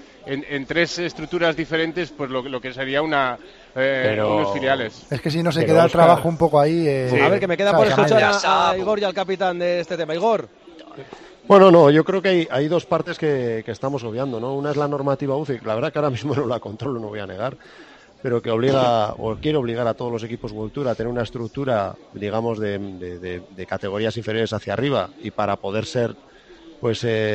en 3 estructuras diferentes pues lo que sería unos filiales. Es que si no se queda el trabajo un poco ahí. A ver, que me queda por escuchar a Igor y al capitán de este tema. Igor. Bueno, no, yo creo que hay 2 partes que estamos obviando, ¿no? Una es la normativa UCI, la verdad que ahora mismo no la controlo, no voy a negar, pero que obliga o quiere obligar a todos los equipos World Tour a tener una estructura, digamos, de categorías inferiores hacia arriba, y para poder ser, pues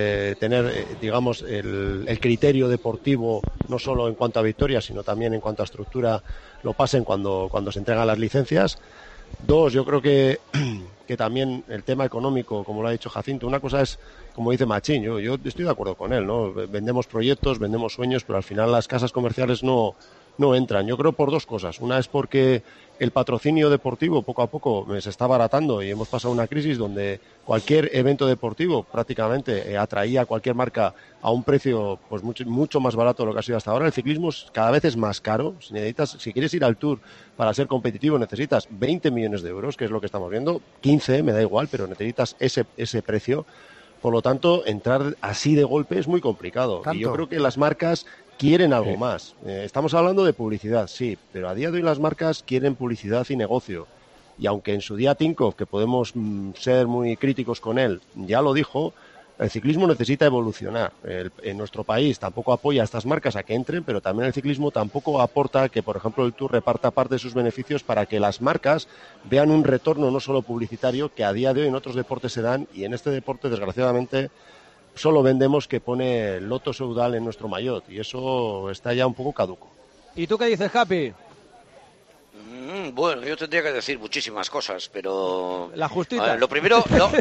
tener, digamos, el criterio deportivo, no solo en cuanto a victorias, sino también en cuanto a estructura, lo pasen cuando se entregan las licencias. 2, yo creo que también el tema económico, como lo ha dicho Jacinto, una cosa es, como dice Machín, yo estoy de acuerdo con él, ¿no? Vendemos proyectos, vendemos sueños, pero al final las casas comerciales no entran. Yo creo por 2 cosas. Una es porque el patrocinio deportivo poco a poco se está abaratando y hemos pasado una crisis donde cualquier evento deportivo prácticamente atraía a cualquier marca a un precio pues mucho más barato de lo que ha sido hasta ahora. El ciclismo cada vez es más caro. Si quieres ir al Tour para ser competitivo necesitas 20 millones de euros, que es lo que estamos viendo. 15, me da igual, pero necesitas ese precio. Por lo tanto, entrar así de golpe es muy complicado. ¿Tanto? Y yo creo que las marcas quieren algo más. Estamos hablando de publicidad, sí, pero a día de hoy las marcas quieren publicidad y negocio. Y aunque en su día Tinkoff, que podemos ser muy críticos con él, ya lo dijo, el ciclismo necesita evolucionar. En nuestro país tampoco apoya a estas marcas a que entren, pero también el ciclismo tampoco aporta que, por ejemplo, el Tour reparta parte de sus beneficios para que las marcas vean un retorno no solo publicitario, que a día de hoy en otros deportes se dan, y en este deporte, desgraciadamente, solo vendemos que pone Lotto Soudal en nuestro maillot, y eso está ya un poco caduco. ¿Y tú qué dices, Happy? Bueno, yo tendría que decir muchísimas cosas, pero... La justita. Lo primero,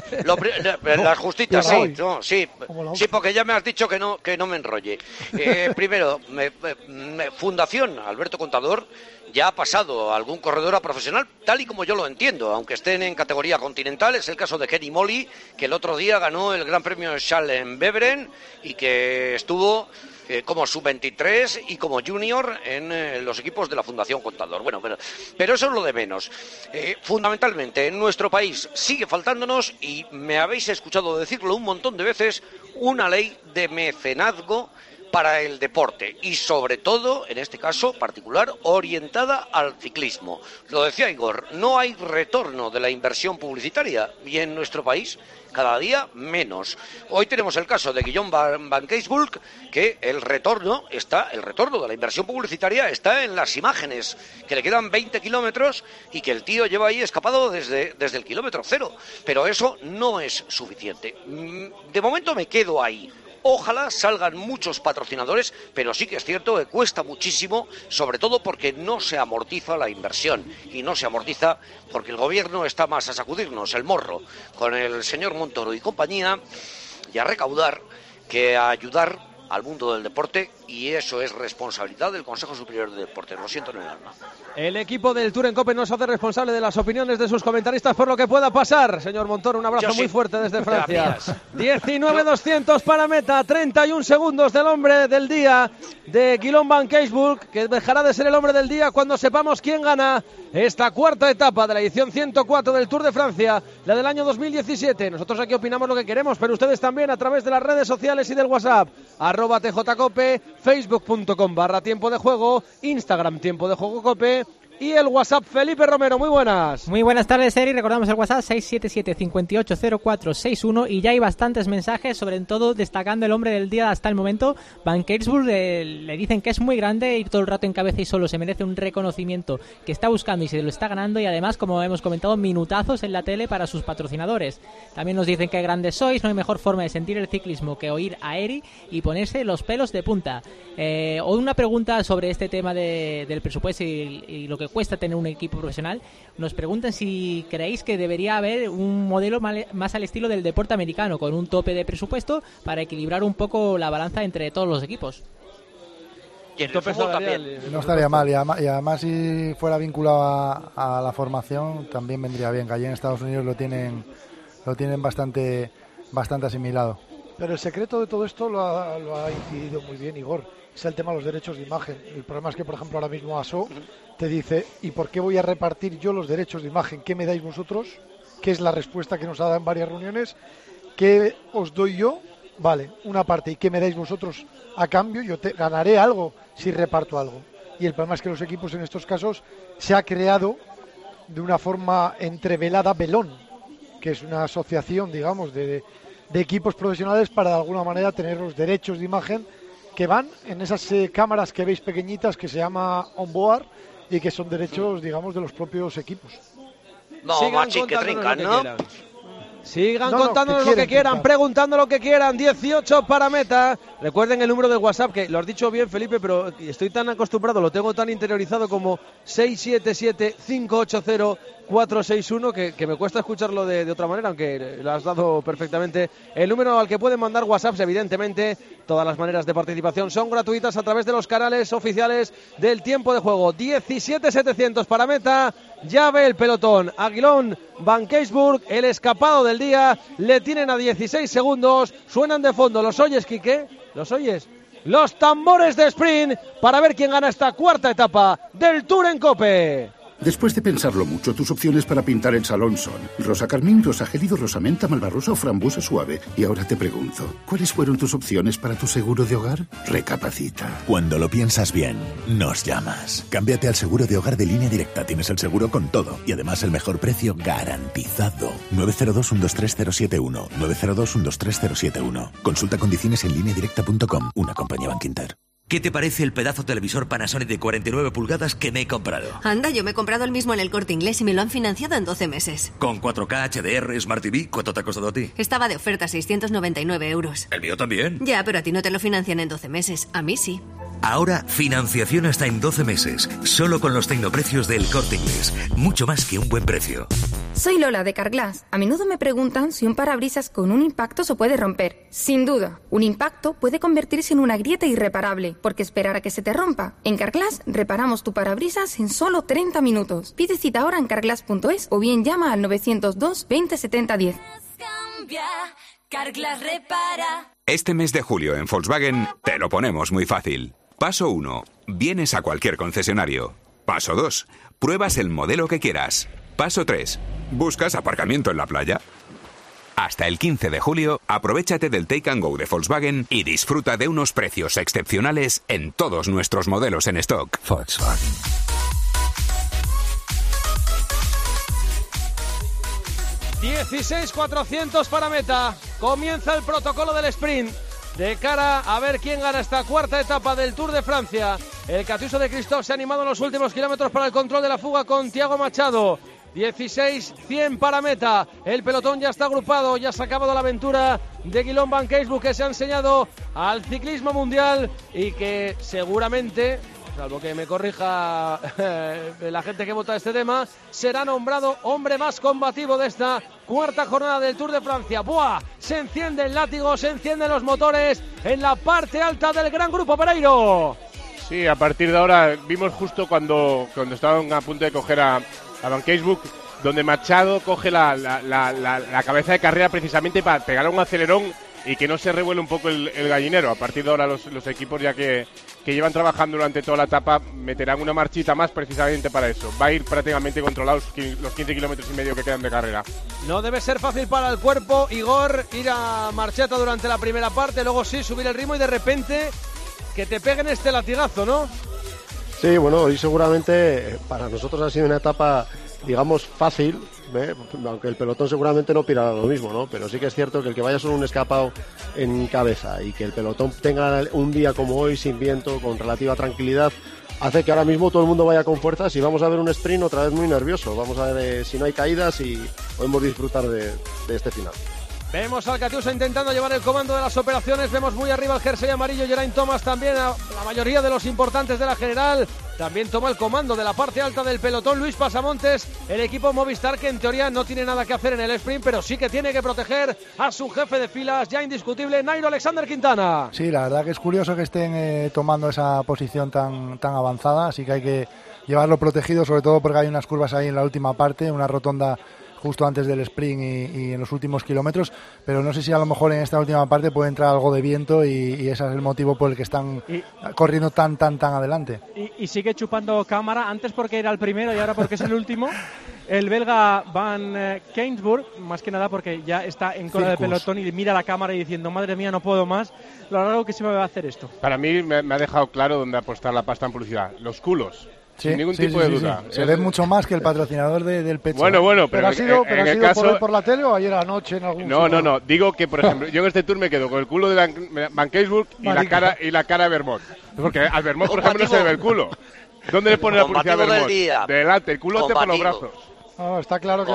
la justita, sí, no, sí, porque ya me has dicho que no me enrolle. Primero, Fundación Alberto Contador ya ha pasado a algún corredor a profesional, tal y como yo lo entiendo, aunque estén en categoría continental. Es el caso de Kenny Molly, que el otro día ganó el Gran Premio de Schallen-Beveren y que estuvo como sub-23 y como junior en los equipos de la Fundación Contador. Bueno, pero eso es lo de menos. Fundamentalmente, en nuestro país sigue faltándonos, y me habéis escuchado decirlo un montón de veces, una ley de mecenazgo para el deporte y sobre todo, en este caso particular, orientada al ciclismo. Lo decía Igor, no hay retorno de la inversión publicitaria y en nuestro país cada día menos. Hoy tenemos el caso de Guillaume Van Keijsbulk, que el retorno de la inversión publicitaria está en las imágenes, que le quedan 20 kilómetros y que el tío lleva ahí escapado desde el kilómetro 0. Pero eso no es suficiente. De momento me quedo ahí. Ojalá salgan muchos patrocinadores, pero sí que es cierto que cuesta muchísimo, sobre todo porque no se amortiza la inversión. Y no se amortiza porque el gobierno está más a sacudirnos el morro con el señor Montoro y compañía y a recaudar que a ayudar al mundo del deporte, y eso es responsabilidad del Consejo Superior de Deportes. Lo siento en el alma. El equipo del Tour en Cope nos hace responsable de las opiniones de sus comentaristas por lo que pueda pasar. Señor Montoro, un abrazo muy fuerte desde Francia. 19.200 para meta, 31 segundos del hombre del día de Guillaume Van Keijsbulk, que dejará de ser el hombre del día cuando sepamos quién gana esta cuarta etapa de la edición 104 del Tour de Francia, la del año 2017. Nosotros aquí opinamos lo que queremos, pero ustedes también a través de las redes sociales y del WhatsApp, @TJCope, facebook.com/tiempo de juego, Instagram tiempo de juego Cope y el WhatsApp. Felipe Romero, muy buenas. Muy buenas tardes, Eri. Recordamos el WhatsApp 677-580461 y ya hay bastantes mensajes, sobre todo destacando el hombre del día hasta el momento. Van Keijsbulk le dicen que es muy grande, ir todo el rato en cabeza y solo, se merece un reconocimiento que está buscando y se lo está ganando, y además, como hemos comentado, minutazos en la tele para sus patrocinadores. También nos dicen que grandes sois, no hay mejor forma de sentir el ciclismo que oír a Eri y ponerse los pelos de punta. O una pregunta sobre este tema del presupuesto y lo que cuesta tener un equipo profesional. Nos preguntan si creéis que debería haber un modelo más al estilo del deporte americano, con un tope de presupuesto para equilibrar un poco la balanza entre todos los equipos. Y el fútbol también. No estaría mal, y además si fuera vinculado a la formación también vendría bien, que allí en Estados Unidos lo tienen bastante asimilado. Pero el secreto de todo esto lo ha incidido muy bien Igor, es el tema de los derechos de imagen. El problema es que, por ejemplo, ahora mismo ASO te dice, ¿y por qué voy a repartir yo los derechos de imagen? ¿Qué me dais vosotros? Que es la respuesta que nos ha dado en varias reuniones. ¿Qué os doy yo? Vale, una parte. ¿Y qué me dais vosotros a cambio? Yo ganaré algo si reparto algo. Y el problema es que los equipos en estos casos se ha creado de una forma entrevelada Belón, que es una asociación, digamos, de equipos profesionales para de alguna manera tener los derechos de imagen que van en esas cámaras que veis pequeñitas que se llama onboard y que son derechos, digamos, de los propios equipos. No, machi, que trincan, ¿no? Sigan contándonos lo que quieran, preguntando lo que quieran. 18 para meta. Recuerden el número de WhatsApp, que lo has dicho bien, Felipe, pero estoy tan acostumbrado, lo tengo tan interiorizado como 677-580-461 que me cuesta escucharlo de otra manera, aunque lo has dado perfectamente. El número al que pueden mandar WhatsApps, evidentemente, todas las maneras de participación son gratuitas a través de los canales oficiales del Tiempo de Juego. 17.700 para meta. Ya ve el pelotón. Guillaume Van Keijsbulk, el escapado del día, le tienen a 16 segundos. Suenan de fondo. ¿Los oyes, Quique? ¿Los oyes? Los tambores de sprint para ver quién gana esta cuarta etapa del Tour en Cope. Después de pensarlo mucho, tus opciones para pintar el salón son rosa carmín, rosa gélido, rosa menta, malvarrosa o frambuesa suave. Y ahora te pregunto, ¿cuáles fueron tus opciones para tu seguro de hogar? Recapacita. Cuando lo piensas bien, nos llamas. Cámbiate al seguro de hogar de Línea Directa. Tienes el seguro con todo y además el mejor precio garantizado. 902-123-071. 902-123-071. Consulta condiciones en lineadirecta.com. Una compañía Bankinter. ¿Qué te parece el pedazo televisor Panasonic de 49 pulgadas que me he comprado? Anda, yo me he comprado el mismo en el Corte Inglés y me lo han financiado en 12 meses. Con 4K, HDR, Smart TV, ¿cuánto te ha costado a ti? Estaba de oferta, 699 euros. ¿El mío también? Ya, pero a ti no te lo financian en 12 meses. A mí sí. Ahora, financiación hasta en 12 meses. Solo con los tecnoprecios del Corte Inglés. Mucho más que un buen precio. Soy Lola de Carglass. A menudo me preguntan si un parabrisas con un impacto se puede romper. Sin duda, un impacto puede convertirse en una grieta irreparable, porque esperar a que se te rompa. En Carglass reparamos tu parabrisas en solo 30 minutos. Pide cita ahora en carglass.es o bien llama al 902 20 70 10. Carglass repara. Este mes de julio en Volkswagen te lo ponemos muy fácil. Paso 1. Vienes a cualquier concesionario. Paso 2. Pruebas el modelo que quieras. Paso 3. ¿Buscas aparcamiento en la playa? Hasta el 15 de julio, aprovéchate del Take and Go de Volkswagen y disfruta de unos precios excepcionales en todos nuestros modelos en stock. Volkswagen. 16.400 para meta. Comienza el protocolo del sprint de cara a ver quién gana esta cuarta etapa del Tour de Francia. El Katusha de Christophe se ha animado en los últimos kilómetros para el control de la fuga con Thiago Machado. 16.100 para meta. El pelotón ya está agrupado, ya se ha acabado la aventura de Guillaume Van Keijsbroek, que se ha enseñado al ciclismo mundial y que seguramente, salvo que me corrija la gente que vota este tema, será nombrado hombre más combativo de esta cuarta jornada del Tour de Francia. ¡Buah! Se enciende el látigo, se encienden los motores en la parte alta del gran grupo Pereiro. Sí, a partir de ahora vimos justo cuando estaban a punto de coger a Van Keijsbroek, donde Machado coge la cabeza de carrera precisamente para pegar un acelerón y que no se revuele un poco el gallinero. A partir de ahora los equipos ya que llevan trabajando durante toda la etapa meterán una marchita más precisamente para eso. Va a ir prácticamente controlados los 15 kilómetros y medio que quedan de carrera. No debe ser fácil para el cuerpo, Igor, ir a marcheta durante la primera parte, luego sí subir el ritmo y de repente que te peguen este latigazo, ¿no? Sí, bueno, hoy seguramente para nosotros ha sido una etapa, digamos, fácil, aunque el pelotón seguramente no pirará lo mismo, ¿no? Pero sí que es cierto que el que vaya solo un escapado en cabeza y que el pelotón tenga un día como hoy, sin viento, con relativa tranquilidad, hace que ahora mismo todo el mundo vaya con fuerzas y vamos a ver un sprint otra vez muy nervioso. Vamos a ver si no hay caídas y podemos disfrutar de este final. Vemos al Katusha intentando llevar el comando de las operaciones. Vemos muy arriba el jersey amarillo. Geraint Thomas también, la mayoría de los importantes de la general. También toma el comando de la parte alta del pelotón Luis Pasamontes, el equipo Movistar, que en teoría no tiene nada que hacer en el sprint, pero sí que tiene que proteger a su jefe de filas, ya indiscutible, Nairo Alexander Quintana. Sí, la verdad que es curioso que estén tomando esa posición tan avanzada, así que hay que llevarlo protegido, sobre todo porque hay unas curvas ahí en la última parte, una rotonda justo antes del sprint y en los últimos kilómetros, pero no sé si a lo mejor en esta última parte puede entrar algo de viento y ese es el motivo por el que están corriendo tan adelante. Y sigue chupando cámara, antes porque era el primero y ahora porque es el último. El belga Van Keijsbroek, más que nada porque ya está en cola de pelotón y mira la cámara y diciendo, madre mía, no puedo más, lo largo que se me va a hacer esto. Para mí me ha dejado claro dónde apostar la pasta en publicidad, los culos. Sí, sin ningún tipo de duda. Sí. Se ve mucho más que el patrocinador del pecho. Bueno, pero ha sido por la tele o ayer anoche en algún sitio. No, digo que, por ejemplo, yo en este tour me quedo con el culo de Van Keijsbroek y la cara de Vermont. Porque al Vermont, por ejemplo, no se le ve el culo. ¿Dónde le pone la publicidad a Vermont? Delante, el culote por los brazos. No, está claro que...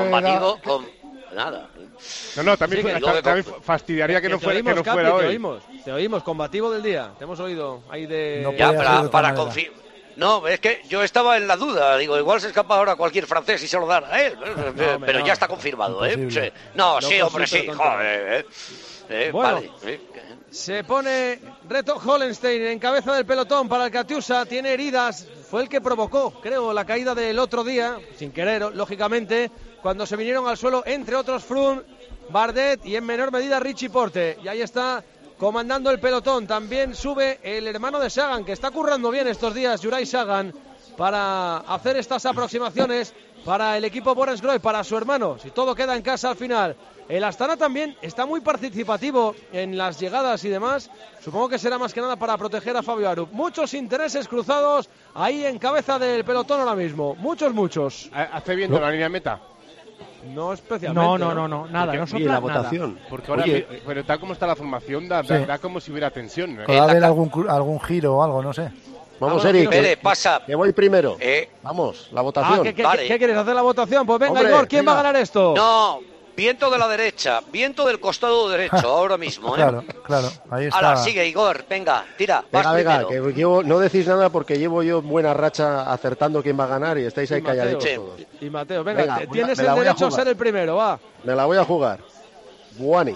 Nada. No, también, también fastidiaría que no fuera hoy. Te oímos, combativo del día. Te hemos oído ahí de... No ya, para confirmar. No, es que yo estaba en la duda. Digo, igual se escapa ahora cualquier francés y se lo dan a él. No, pero ya está confirmado, ¿eh? Sí. No, sí, hombre, sí. Joder, bueno, vale. Se pone Reto Hollenstein en cabeza del pelotón para el Katusha. Tiene heridas. Fue el que provocó, creo, la caída del otro día, sin querer, lógicamente, cuando se vinieron al suelo, entre otros, Froome, Bardet y en menor medida Richie Porte. Y ahí está comandando el pelotón. También sube el hermano de Sagan, que está currando bien estos días, Juraj Sagan, para hacer estas aproximaciones para el equipo Borensgroy, para su hermano, si todo queda en casa al final. El Astana también está muy participativo en las llegadas y demás. Supongo que será más que nada para proteger a Fabio Aru. Muchos intereses cruzados ahí en cabeza del pelotón ahora mismo. Muchos. ¿Hace viento la línea meta? No especialmente. No, nada. No sopla la votación. Nada. Porque ahora, pero tal como está la formación, da como si hubiera tensión. Puede haber algún giro o algo, no sé. Vamos, Eric. Pérez, pasa. Que voy primero. Vamos, la votación. ¿Qué quieres hacer la votación? Pues venga, Igor, ¿quién va a ganar esto? No, viento de la derecha, viento del costado derecho ahora mismo. Claro, ahí está. Ahora, sigue, Igor, venga, tira. Venga, que no decís nada porque llevo yo buena racha acertando quién va a ganar y estáis ahí calladitos todos. Y Mateo, venga tienes el derecho a ser el primero, va. Me la voy a jugar. Buani.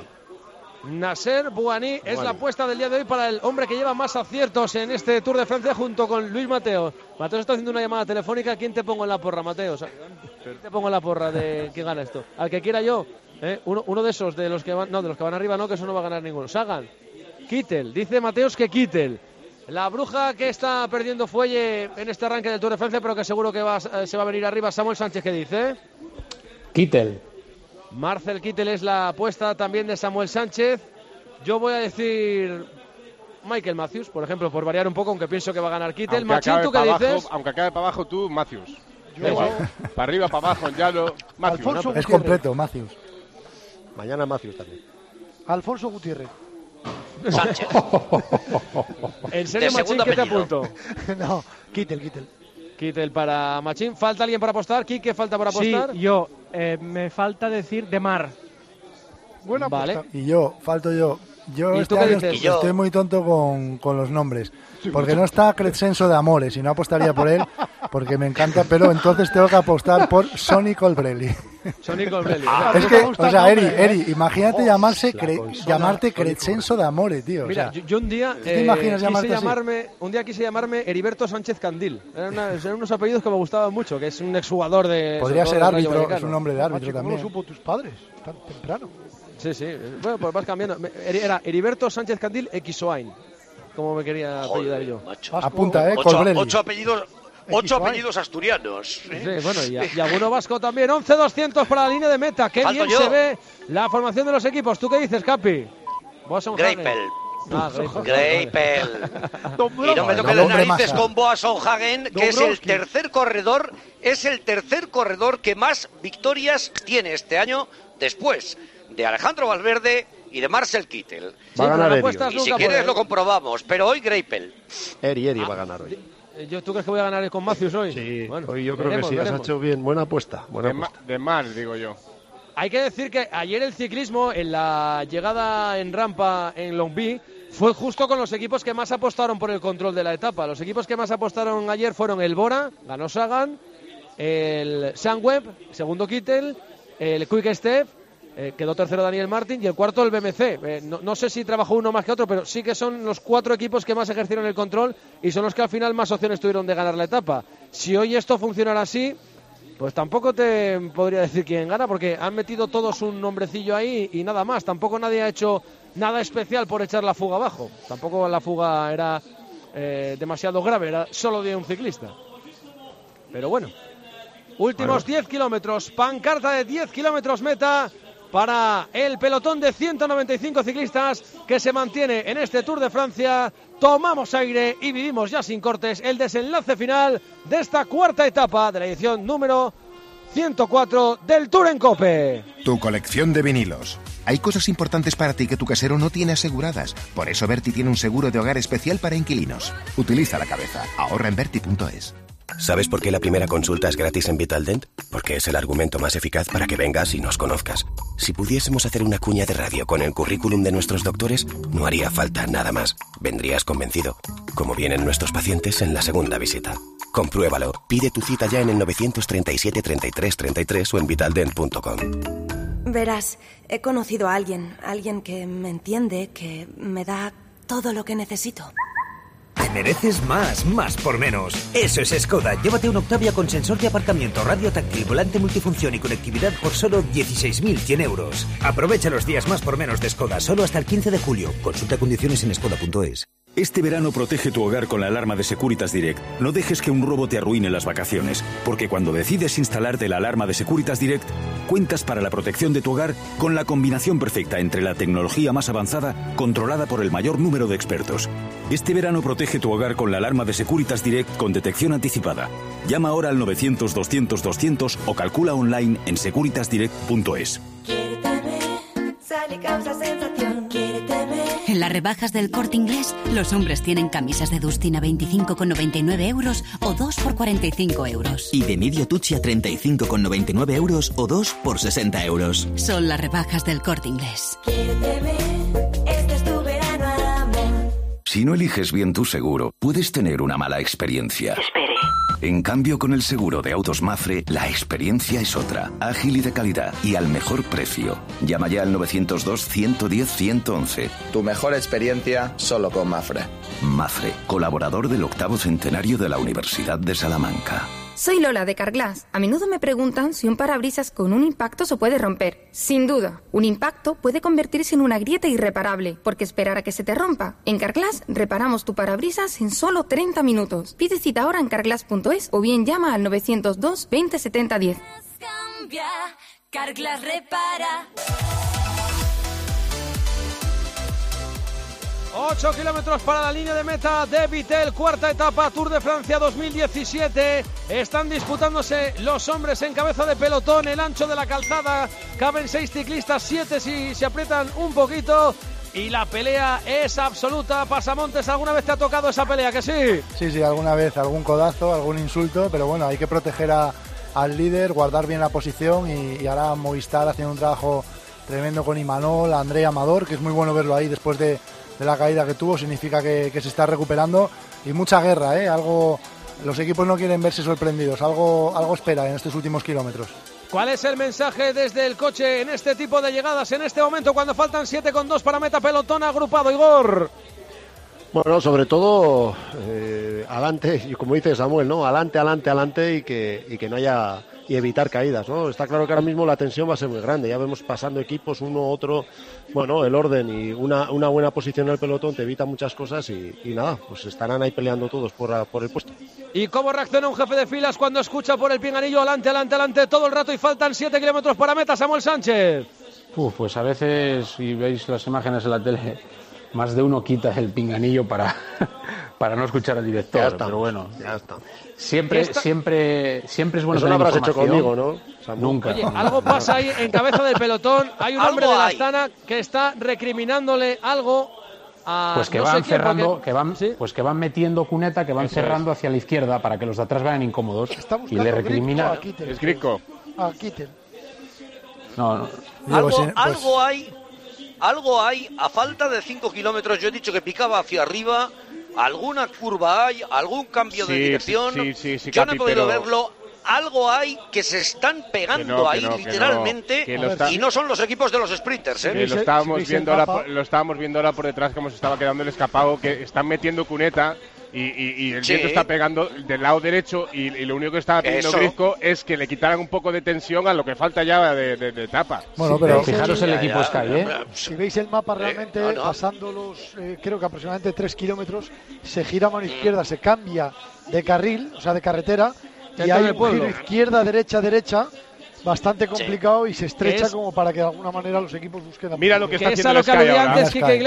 Nasser Bouhanni es la apuesta del día de hoy para el hombre que lleva más aciertos en este Tour de Francia junto con Luis Mateo. Mateo está haciendo una llamada telefónica. ¿Quién te pongo en la porra, Mateo? ¿Quién te pongo en la porra de quién gana esto? Al que quiera yo. Uno de esos, de los que van arriba, no, que eso no va a ganar ninguno. Sagan, Kittel, dice Mateos que Kittel. La bruja que está perdiendo fuelle en este arranque del Tour de Francia, pero que seguro que se va a venir arriba. Samuel Sánchez, ¿qué dice? Kittel. Marcel Kittel es la apuesta también de Samuel Sánchez. Yo voy a decir Michael Matthews, por ejemplo, por variar un poco, aunque pienso que va a ganar Kittel. Machín, ¿tú qué dices? Aunque acabe para abajo, tú, Matthews. Para arriba, para abajo, en llano, Matthews. Es completo, Matthews. Mañana Matthews también. Alfonso Gutiérrez. Sánchez. ¿En serio, Machín, qué te apunto? No, Kittel. Kittel para Machín. ¿Falta alguien para apostar? ¿Quique falta para apostar? Sí, yo. Me falta decir De Mar. Buena apuesta. Vale. Y yo, falto yo. Yo ¿Y este tú qué año dices? estoy muy tonto con los nombres. Porque no está Crescenso de Amores y no apostaría por él porque me encanta, pero entonces tengo que apostar por Sonny Colbrelli. Sonny Colbrelli. Es que, o sea, Eri, imagínate llamarte Crescenso de Amores, tío. Mira, o sea, yo un día ¿te imaginas quise llamarme Heriberto Sánchez Candil. Eran unos apellidos que me gustaban mucho, que es un exjugador de... Podría ser árbitro, Vallecano. es un nombre de árbitro también. ¿Cómo lo supo tus padres tan temprano? Sí. Bueno, pues vas cambiando. Era Heriberto Sánchez Candil Xoain, como me quería apellidar yo. Apunta, Colbrelli. 8 apellidos asturianos. Sí, bueno, y alguno vasco también. 11-200 para la línea de meta. Qué bien se ve la formación de los equipos. ¿Tú qué dices, Capi? Greipel. Greipel. Y no me toques las narices con Boas Onhagen, que es el tercer corredor que más victorias tiene este año, después de Alejandro Valverde y de Marcel Kittel. Va a ganar Eri. Y si quieres lo comprobamos, pero hoy Greipel. Eri va a ganar hoy. ¿Tú crees que voy a ganar con Matthews hoy? Sí, bueno, hoy yo creo que sí, has hecho bien. Buena apuesta. De mal, digo yo. Hay que decir que ayer el ciclismo, en la llegada en rampa en Longby, fue justo con los equipos que más apostaron por el control de la etapa. Los equipos que más apostaron ayer fueron el Bora, ganó Sagan, el Sunweb, segundo Kittel, el Quick Step, quedó tercero Daniel Martin y el cuarto el BMC. No sé si trabajó uno más que otro, pero sí que son los 4 equipos que más ejercieron el control y son los que al final más opciones tuvieron de ganar la etapa. Si hoy esto funcionara así, pues tampoco te podría decir quién gana, porque han metido todos un nombrecillo ahí y nada más. Tampoco nadie ha hecho nada especial por echar la fuga abajo. Tampoco la fuga era demasiado grave, era solo de un ciclista. Pero bueno, últimos 10 kilómetros, pancarta de 10 kilómetros meta para el pelotón de 195 ciclistas que se mantiene en este Tour de Francia. Tomamos aire y vivimos ya sin cortes el desenlace final de esta cuarta etapa de la edición número 104 del Tour en Cope. Tu colección de vinilos. Hay cosas importantes para ti que tu casero no tiene aseguradas. Por eso Berti tiene un seguro de hogar especial para inquilinos. Utiliza la cabeza. Ahorra en Berti.es. ¿Sabes por qué la primera consulta es gratis en Vitaldent? Porque es el argumento más eficaz para que vengas y nos conozcas. Si pudiésemos hacer una cuña de radio con el currículum de nuestros doctores, no haría falta nada más. Vendrías convencido, como vienen nuestros pacientes en la segunda visita. Compruébalo. Pide tu cita ya en el 937 33 33 o en vitaldent.com. Verás, he conocido a alguien que me entiende, que me da todo lo que necesito. Te mereces más por menos. Eso es Skoda. Llévate un Octavia con sensor de aparcamiento, radio táctil, volante multifunción y conectividad por solo 16.100 euros. Aprovecha los días más por menos de Skoda, solo hasta el 15 de julio. Consulta condiciones en skoda.es. Este verano protege tu hogar con la alarma de Securitas Direct. No dejes que un robo te arruine las vacaciones, porque cuando decides instalarte la alarma de Securitas Direct, cuentas para la protección de tu hogar con la combinación perfecta entre la tecnología más avanzada, controlada por el mayor número de expertos. Este verano protege tu hogar con la alarma de Securitas Direct con detección anticipada. Llama ahora al 900-200-200 o calcula online en securitasdirect.es. En las rebajas del Corte Inglés, los hombres tienen camisas de Dustin a 25,99 euros o 2 por 45 euros. Y de medio tuche a 35,99 euros o 2 por 60 euros. Son las rebajas del Corte Inglés. Este es tu verano, amor. Si no eliges bien tu seguro, puedes tener una mala experiencia. Espere. En cambio, con el seguro de autos Mafre, la experiencia es otra, ágil y de calidad, y al mejor precio. Llama ya al 902-110-111. Tu mejor experiencia solo con Mafre. Mafre, colaborador del 8º centenario de la Universidad de Salamanca. Soy Lola de Carglass. A menudo me preguntan si un parabrisas con un impacto se puede romper. Sin duda, un impacto puede convertirse en una grieta irreparable, porque esperar a que se te rompa. En Carglass reparamos tu parabrisas en solo 30 minutos. Pide cita ahora en carglass.es o bien llama al 902 20 70 10. Carglass repara. 8 kilómetros para la línea de meta de Vittel, cuarta etapa, Tour de Francia 2017. Están disputándose los hombres en cabeza de pelotón, el ancho de la calzada. Caben 6 ciclistas, 7 si se aprietan un poquito. Y la pelea es absoluta. Pasamontes, ¿alguna vez te ha tocado esa pelea, que sí? Sí, alguna vez, algún codazo, algún insulto, pero bueno, hay que proteger al líder, guardar bien la posición y ahora Movistar haciendo un trabajo tremendo con Imanol, André Amador, que es muy bueno verlo ahí después de la caída que tuvo, significa que se está recuperando y mucha guerra, algo, los equipos no quieren verse sorprendidos, algo espera en estos últimos kilómetros. ¿Cuál es el mensaje desde el coche en este tipo de llegadas, en este momento cuando faltan 7,2 para meta, pelotón agrupado, Igor? Bueno, sobre todo adelante, y como dice Samuel, ¿no? Adelante y que no haya, y evitar caídas, ¿no? Está claro que ahora mismo la tensión va a ser muy grande, ya vemos pasando equipos uno otro, bueno, el orden y una buena posición en el pelotón te evita muchas cosas y nada, pues estarán ahí peleando todos por el puesto. ¿Y cómo reacciona un jefe de filas cuando escucha por el pinganillo adelante todo el rato y faltan 7 kilómetros para meta, Samuel Sánchez? Pues a veces, si veis las imágenes en la tele, más de uno quita el pinganillo para no escuchar al director. Ya está, pero bueno, ya está. Siempre es bueno eso tener no habrás información. hecho conmigo, ¿no? Nunca. Oye, algo pasa ahí en cabeza del pelotón. Hay un hombre de la Astana que está recriminándole algo a Pues que no van sé quién, cerrando, porque... pues que van metiendo cuneta, que van cerrando hacia la izquierda para que los de atrás vayan incómodos y le recrimina. Es Grifko. Kittel. No. Algo hay, a falta de 5 kilómetros, yo he dicho que picaba hacia arriba, alguna curva hay, algún cambio de dirección, sí, yo no he Capi, podido pero... verlo, algo hay que se están pegando literalmente, y no son los equipos de los sprinters, ¿eh? Lo estábamos viendo ahora por detrás cómo se estaba quedando el escapado, que están metiendo cuneta y el viento está pegando del lado derecho y lo único que estaba pidiendo Grifko es que le quitaran un poco de tensión a lo que falta ya de etapa. Bueno, pero fijaros el equipo Sky, Si veis el mapa realmente, pasando los, creo que aproximadamente 3 kilómetros, se gira a mano izquierda, se cambia de carril, o sea, de carretera, y hay un giro izquierda, derecha, bastante complicado y se estrecha como para que de alguna manera los equipos busquen. Mira lo que está haciendo el Sky ahora.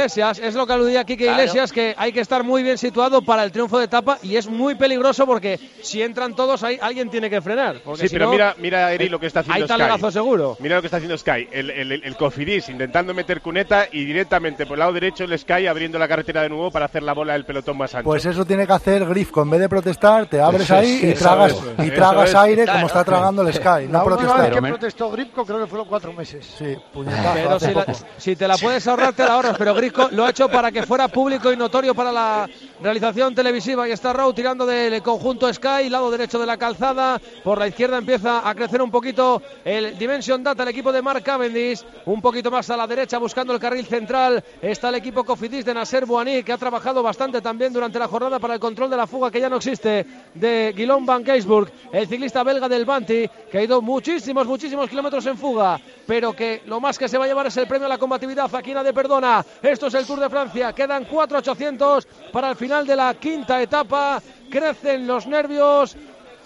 Es lo que aludía Quique Iglesias, que hay que estar muy bien situado para el triunfo de etapa y es muy peligroso porque si entran todos ahí alguien tiene que frenar. Sí, pero mira Eri lo que está haciendo Sky. Hay talegazo seguro. Mira lo que está haciendo Sky. El Cofidis intentando meter cuneta y directamente por el lado derecho el Sky abriendo la carretera de nuevo para hacer la bola del pelotón más ancho. Pues eso tiene que hacer Grifko. En vez de protestar, te abres ahí y tragas aire como está tragando el Sky. No protestar. ¿Qué protestó Grifko? Creo que fueron 4 meses. Sí, puñetazo. Pero si te la puedes ahorrar, te la ahorras. Pero Grifko lo ha hecho para que fuera público y notorio para la realización televisiva. Y está Raúl tirando del conjunto Sky, lado derecho de la calzada. Por la izquierda empieza a crecer un poquito el Dimension Data, el equipo de Mark Cavendish. Un poquito más a la derecha, buscando el carril central. Está el equipo Cofidis de Nasser Bouhanni, que ha trabajado bastante también durante la jornada para el control de la fuga, que ya no existe, de Guillaume Van Keysburg, el ciclista belga del Banti, que ha ido muchísimos kilómetros en fuga, pero que lo más que se va a llevar es el premio a la combatividad. Aquina de Perdona. Esto es el Tour de Francia. Quedan 4.800 para el final de la quinta etapa. Crecen los nervios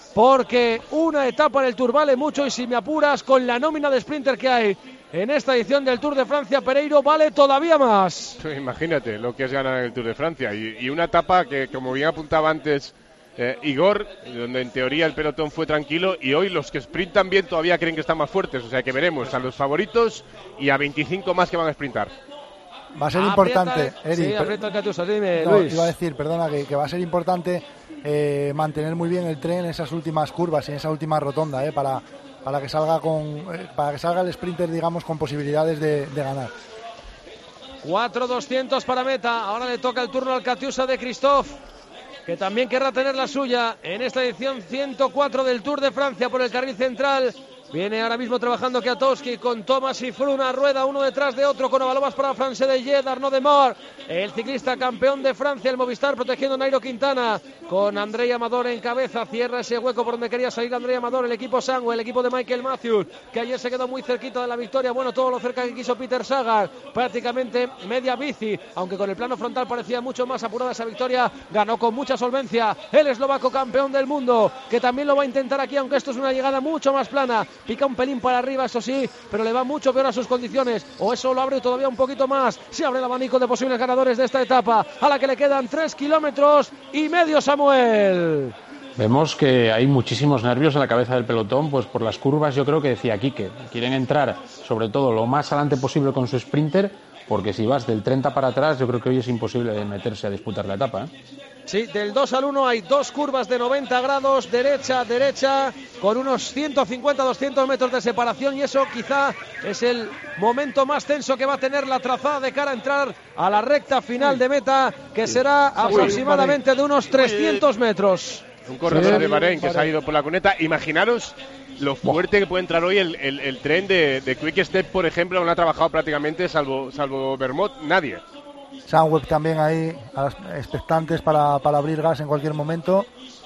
porque una etapa en el Tour vale mucho y si me apuras con la nómina de sprinter que hay en esta edición del Tour de Francia, Pereiro, vale todavía más. Imagínate lo que es ganar en el Tour de Francia y una etapa que, como bien apuntaba antes Igor, donde en teoría el pelotón fue tranquilo y hoy los que sprintan bien todavía creen que están más fuertes, o sea que veremos a los favoritos y a 25 más que van a sprintar. Va a ser importante, Eri. Sí, aprieta el Catiusa, dime, no, Luis. Iba a decir, perdona, que va a ser importante mantener muy bien el tren en esas últimas curvas y en esa última rotonda, para que salga el sprinter, digamos, con posibilidades de ganar. 4.200 para meta. Ahora le toca el turno al Catiusa de Christophe, que también querrá tener la suya en esta edición 104 del Tour de Francia por el carril central. Viene ahora mismo trabajando Kwiatkowski con Thomas y Froome a rueda, uno detrás de otro, con Ovalovas para France de Jed, Arnaud Demar, el ciclista campeón de Francia, el Movistar, protegiendo a Nairo Quintana, con Andrei Amador en cabeza, cierra ese hueco por donde quería salir Andrei Amador, el equipo Sangwe, el equipo de Michael Matthews, que ayer se quedó muy cerquita de la victoria, bueno, todo lo cerca que quiso Peter Sagan, prácticamente media bici, aunque con el plano frontal parecía mucho más apurada esa victoria, ganó con mucha solvencia el eslovaco campeón del mundo, que también lo va a intentar aquí, aunque esto es una llegada mucho más plana, pica un pelín para arriba, eso sí, pero le va mucho peor a sus condiciones, o eso lo abre todavía un poquito más. Se abre el abanico de posibles ganadores de esta etapa, a la que le quedan 3 kilómetros y medio, Samuel. Vemos que hay muchísimos nervios en la cabeza del pelotón, pues por las curvas. Yo creo que decía Quique, quieren entrar sobre todo lo más adelante posible con su sprinter, porque si vas del 30 para atrás, yo creo que hoy es imposible meterse a disputar la etapa, Sí, del 2 al 1 hay 2 curvas de 90 grados, derecha, derecha, con unos 150-200 metros de separación, y eso quizá es el momento más tenso que va a tener la trazada de cara a entrar a la recta final de meta, que será aproximadamente de unos 300 metros. Un corredor de Bahrein que se ha ido por la cuneta. Imaginaros lo fuerte que puede entrar hoy el tren de Quick Step, por ejemplo. No ha trabajado prácticamente, salvo Vermont, nadie. Sunweb también ahí, a los expectantes para abrir gas en cualquier momento.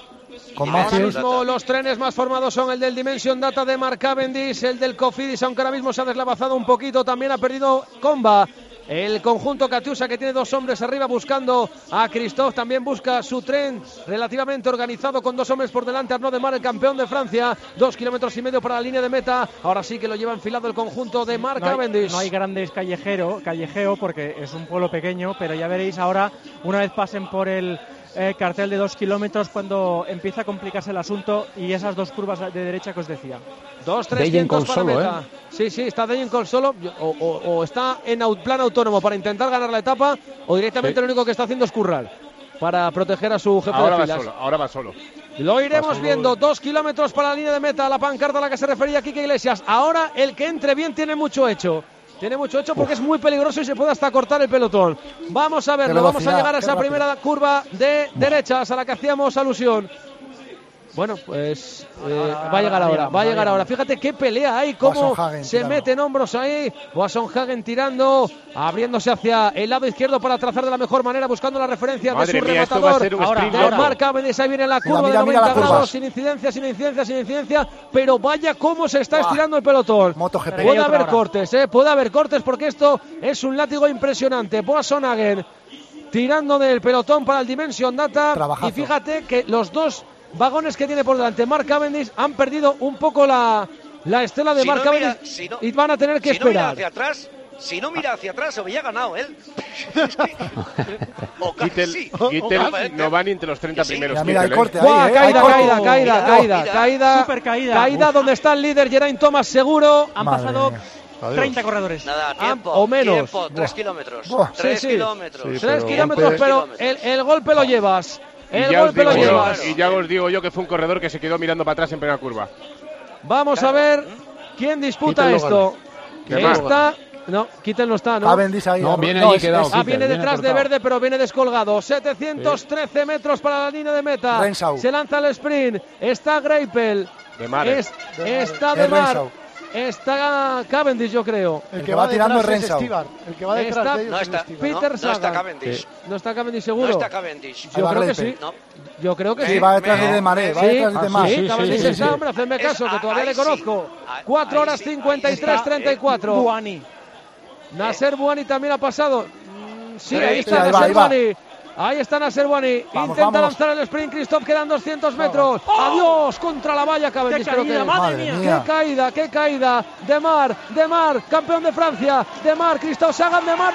Ahora mismo los trenes más formados son el del Dimension Data de Mark Cavendish, el del Cofidis, aunque ahora mismo se ha deslavazado un poquito. También ha perdido Comba. El conjunto Katusha, que tiene 2 hombres arriba buscando a Christophe, también busca su tren relativamente organizado con 2 hombres por delante. Arnaud Demar, el campeón de Francia, 2 kilómetros y medio para la línea de meta. Ahora sí que lo lleva enfilado el conjunto de Mark Cavendish. No hay grandes callejeo porque es un pueblo pequeño, pero ya veréis ahora, una vez pasen por el cartel de 2 kilómetros, cuando empieza a complicarse el asunto, y esas 2 curvas de derecha que os decía. 2.300 para meta. Sí, está Degenkolb solo, o está en plan autónomo para intentar ganar la etapa, o directamente lo único que está haciendo es currar para proteger a su jefe de filas. Ahora va solo. Lo iremos viendo. 2 kilómetros para la línea de meta, la pancarta a la que se refería Quique Iglesias. Ahora el que entre bien tiene mucho hecho. Tiene mucho hecho porque es muy peligroso y se puede hasta cortar el pelotón. Vamos a verlo, vamos a llegar a esa primera curva de derechas a la que hacíamos alusión. Bueno, pues va a llegar ahora. Fíjate qué pelea hay, cómo se meten hombros ahí. Wasson-Hagen tirando, abriéndose hacia el lado izquierdo para trazar de la mejor manera, buscando la referencia de su rematador. De Mark Cavendish, ahí viene la curva de 90 grados, sin incidencia. Pero vaya cómo se está estirando el pelotón. Puede haber cortes, porque esto es un látigo impresionante. Wasson-Hagen tirando del pelotón para el Dimension Data. Y fíjate que los 2 vagones que tiene por delante Mark Cavendish han perdido un poco la estela de Mark Cavendish y van a tener que esperar. Si no mira hacia atrás, había ganado él. Kittel no va ni entre los 30 primeros. Mira el corte caída donde está el líder Geraint Thomas, seguro. Han pasado 30 corredores. Nada, tiempo. O menos. 3 kilómetros. 3 kilómetros. 3 kilómetros, pero el golpe lo llevas. Y ya os digo yo que fue un corredor que se quedó mirando para atrás en primera curva. Vamos a ver quién disputa esto. Kittel no está, ¿no? Cavendish ahí. No, viene allí quedado. Viene detrás de verde, pero viene descolgado. 713 metros para la línea de meta. Renshaw. Se lanza el sprint. Está Greipel. Está Demar. Está Cavendish, yo creo. El que va tirando es Renshaw. El que va detrás de ellos es Peter Sagan. No está Cavendish. No está Cavendish, seguro. No está Cavendish. Yo creo que sí. Yo creo que sí. Va detrás de Maré. Sí, Cavendish está, hombre, hacedme caso, que todavía le conozco. 4 horas 53-34. Buani. Nasser Buani también ha pasado. Sí, ahí está Nasser Buani. Ahí está Nasser Buani. Intenta lanzar el sprint. Christophe, quedan 200 metros. ¡Adiós! Contra la valla Cavendish. ¡Qué caída! Demar, campeón de Francia. Demar, Christophe Sagan, Demar.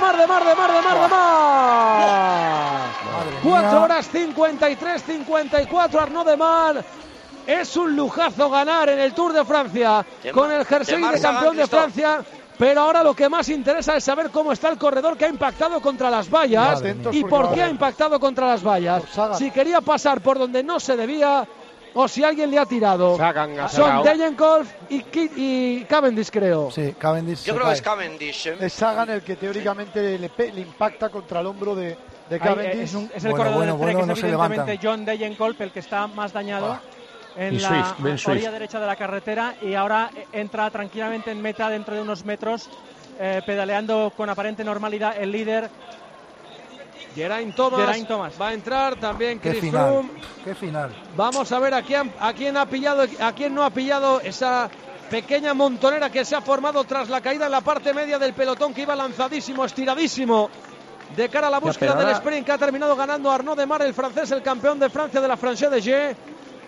4 horas 53-54. Arnaud Demar. Es un lujazo ganar en el Tour de Francia con el jersey de campeón de Francia. Pero ahora lo que más interesa es saber cómo está el corredor que ha impactado contra las vallas y por qué ha impactado contra las vallas. Si quería pasar por donde no se debía o si alguien le ha tirado. Son Degenkolb y Cavendish, creo. Sí, Cavendish. Yo creo que es Cavendish. Es Sagan el que teóricamente le impacta contra el hombro de Cavendish. Es el corredor del Trek, es evidentemente John Degenkolb el que está más dañado. En la orilla derecha de la carretera, y ahora entra tranquilamente en meta dentro de unos metros, pedaleando con aparente normalidad el líder Geraint Thomas. Va a entrar también Chris Froome. Qué final. Vamos a ver a quién ha pillado, a quién no ha pillado esa pequeña montonera que se ha formado tras la caída en la parte media del pelotón, que iba lanzadísimo, estiradísimo de cara a la búsqueda del sprint, que ha terminado ganando Arnaud Demar, el francés, el campeón de Francia de la Franchise de Gé.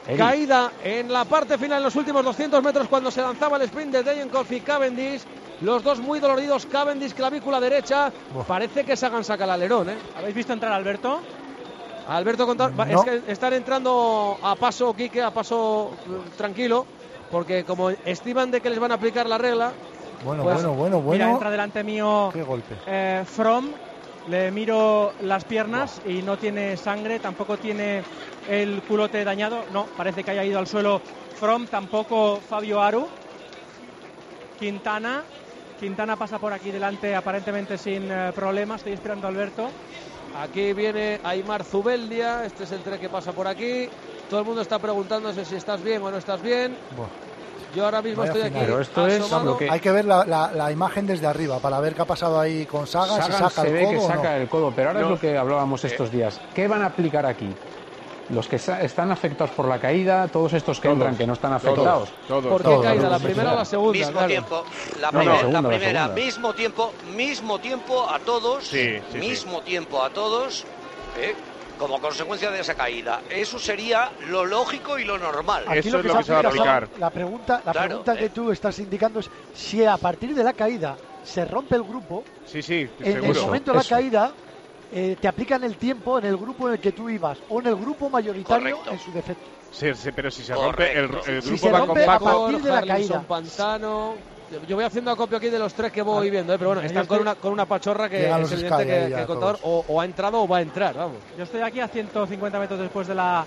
Caída en la parte final, en los últimos 200 metros, cuando se lanzaba el sprint de Degenkolb y Cavendish. Los dos muy doloridos. Cavendish, clavícula derecha. Parece que Sagan saca el alerón, ¿eh? ¿Habéis visto entrar a Alberto? Alberto Contador, es que están entrando a paso, Quique, a paso tranquilo, porque como estiman de que les van a aplicar la regla. Bueno. Mira, entra delante mío. Qué golpe. Fromm, le miro las piernas y no tiene sangre, tampoco tiene el culote dañado. No, parece que haya ido al suelo Fromm, tampoco Fabio Aru. Quintana pasa por aquí delante aparentemente sin problemas. Estoy esperando a Alberto. Aquí viene Aimar Zubeldia, este es el tren que pasa por aquí. Todo el mundo está preguntándose si estás bien o no estás bien. Yo ahora mismo estoy aquí. Pero esto asomado. es Hay que ver la imagen desde arriba para ver qué ha pasado ahí con Sagan. Si saca se el ve codo que o saca no. el codo, pero ahora es lo que hablábamos estos días. ¿Qué van a aplicar aquí? Los que están afectados por la caída, todos estos que entran que no están afectados. ¿Por qué caída? ¿La primera o la segunda? Mismo Claro. tiempo, la segunda, primera, mismo tiempo a todos, mismo tiempo a todos, como consecuencia de esa caída. Eso sería lo lógico y lo normal. Aquí Eso es lo que se va a aplicar. La pregunta que tú estás indicando es si a partir de la caída se rompe el grupo, en el momento de la caída te aplican el tiempo en el grupo en el que tú ibas o en el grupo mayoritario. Correcto. En su defecto. Sí, pero si se rompe el grupo si se va rompe con a Paco. partir de la caída. Pantano. Yo voy haciendo acopio aquí de los tres que voy viendo, pero bueno, están con una pachorra que es evidente que el contador o ha entrado o va a entrar, vamos. Yo estoy aquí a 150 metros después de la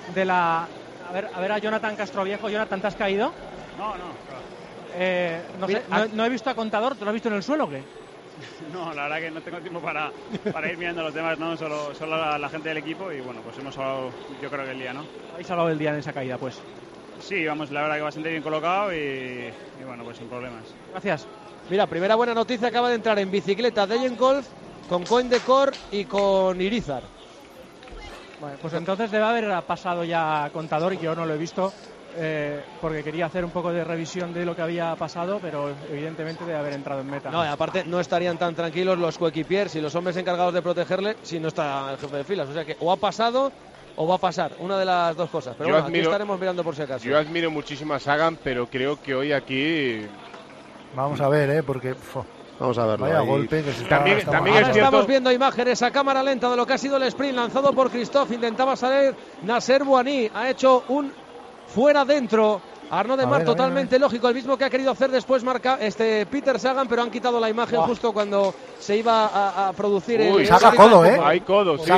a ver a Jonathan Castroviejo. Jonathan, ¿te has caído? No. No sé, no he visto a Contador. ¿Te lo has visto en el suelo o qué? No, la verdad que no tengo tiempo para ir mirando los demás, ¿no? Solo la gente del equipo y bueno, pues hemos hablado, yo creo que el día, ¿no? Habéis hablado del día en esa caída, pues. Sí, vamos, la verdad que bastante bien colocado y bueno, pues sin problemas. Gracias. Mira, primera buena noticia, acaba de entrar en bicicleta Degenkolb con Coindecor y con Irizar. Bueno, pues entonces debe haber pasado ya Contador, y yo no lo he visto porque quería hacer un poco de revisión de lo que había pasado, pero evidentemente debe haber entrado en meta. No, y aparte no estarían tan tranquilos los coequipiers y los hombres encargados de protegerle si no está el jefe de filas. O sea que o ha pasado o va a pasar, una de las dos cosas. Pero bueno, aquí estaremos mirando por si acaso. Yo admiro muchísimo a Sagan, pero creo que hoy aquí... Vamos a ver, porque... Vamos a verlo. Vaya golpe que se también Ahora estamos viendo imágenes a cámara lenta de lo que ha sido el sprint lanzado por Christophe. Intentaba salir Nasser Bouhanni. Ha hecho un fuera dentro. Arnaud Demar, totalmente lógico, el mismo que ha querido hacer después Peter Sagan, pero han quitado la imagen justo cuando se iba a producir el... Saga codo, Hay codo, sí.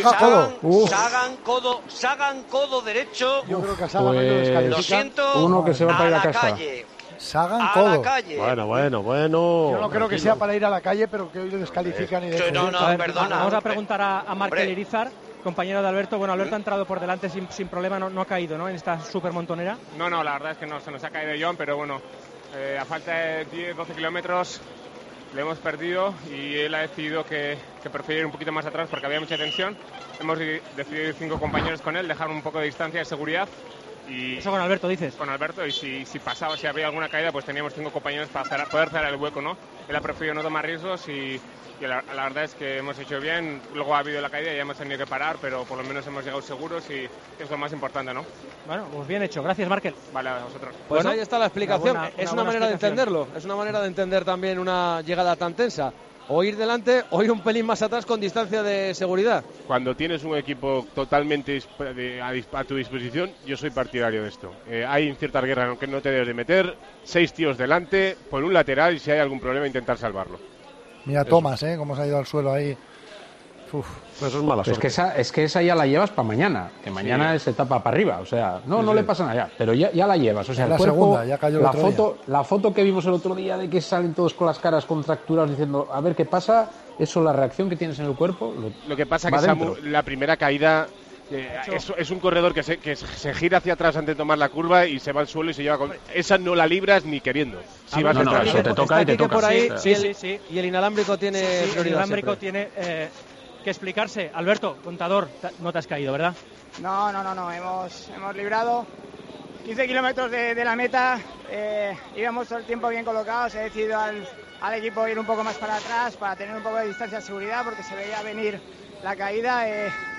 Sagan codo derecho. Yo creo que a Sagan no lo descalifican. Lo siento, uno que se va para ir a casa. Calle. Sagan a codo. la calle. Bueno. Yo no creo que sea para ir a la calle, pero que hoy le descalifican y No, perdona. Vamos a preguntar a Markel Irizar, compañero de Alberto. Bueno, Alberto ha entrado por delante sin problema, no ha caído, ¿no? En esta super montonera. No, la verdad es que no se nos ha caído John, pero bueno, a falta de 10-12 kilómetros le hemos perdido y él ha decidido que prefiere ir un poquito más atrás porque había mucha tensión. Hemos decidido ir 5 compañeros con él, dejar un poco de distancia de seguridad. Y eso con Alberto, dices. Con Alberto, y si había alguna caída, pues teníamos 5 compañeros para poder cerrar el hueco, ¿no? Él ha preferido no tomar riesgos y la verdad es que hemos hecho bien. Luego ha habido la caída y ya hemos tenido que parar, pero por lo menos hemos llegado seguros y es lo más importante, ¿no? Bueno, pues bien hecho. Gracias, Markel. Vale, a vosotros. Pues ahí está la explicación. Es una manera de explicación. entenderlo. Es una manera de entender también una llegada tan tensa. O ir delante o ir un pelín más atrás con distancia de seguridad. Cuando tienes un equipo totalmente a tu disposición, yo soy partidario de esto. Hay ciertas guerras en las que no te debes de meter, 6 tíos delante, por un lateral y si hay algún problema intentar salvarlo. Mira, Thomas, cómo se ha ido al suelo ahí. Pues eso es mala suerte. Es que esa ya la llevas para mañana, que mañana se tapa para arriba, o sea, no le pasa nada ya, pero ya la llevas, o sea, la el cuerpo, segunda, ya cayó el otro día. La foto que vimos el otro día de que salen todos con las caras contracturadas diciendo, a ver qué pasa, eso, la reacción que tienes en el cuerpo, lo que pasa que Samu, la primera caída es un corredor que se gira hacia atrás antes de tomar la curva y se va al suelo y se lleva esa no la libras ni queriendo. Si vas no, eso te toca y te toca. Por ahí, sí. Y el inalámbrico tiene prioridad. El inalámbrico siempre tiene que explicarse. Alberto, Contador, no te has caído, ¿verdad? No, hemos librado 15 kilómetros de la meta, íbamos todo el tiempo bien colocados, he decidido al equipo ir un poco más para atrás para tener un poco de distancia de seguridad porque se veía venir la caída.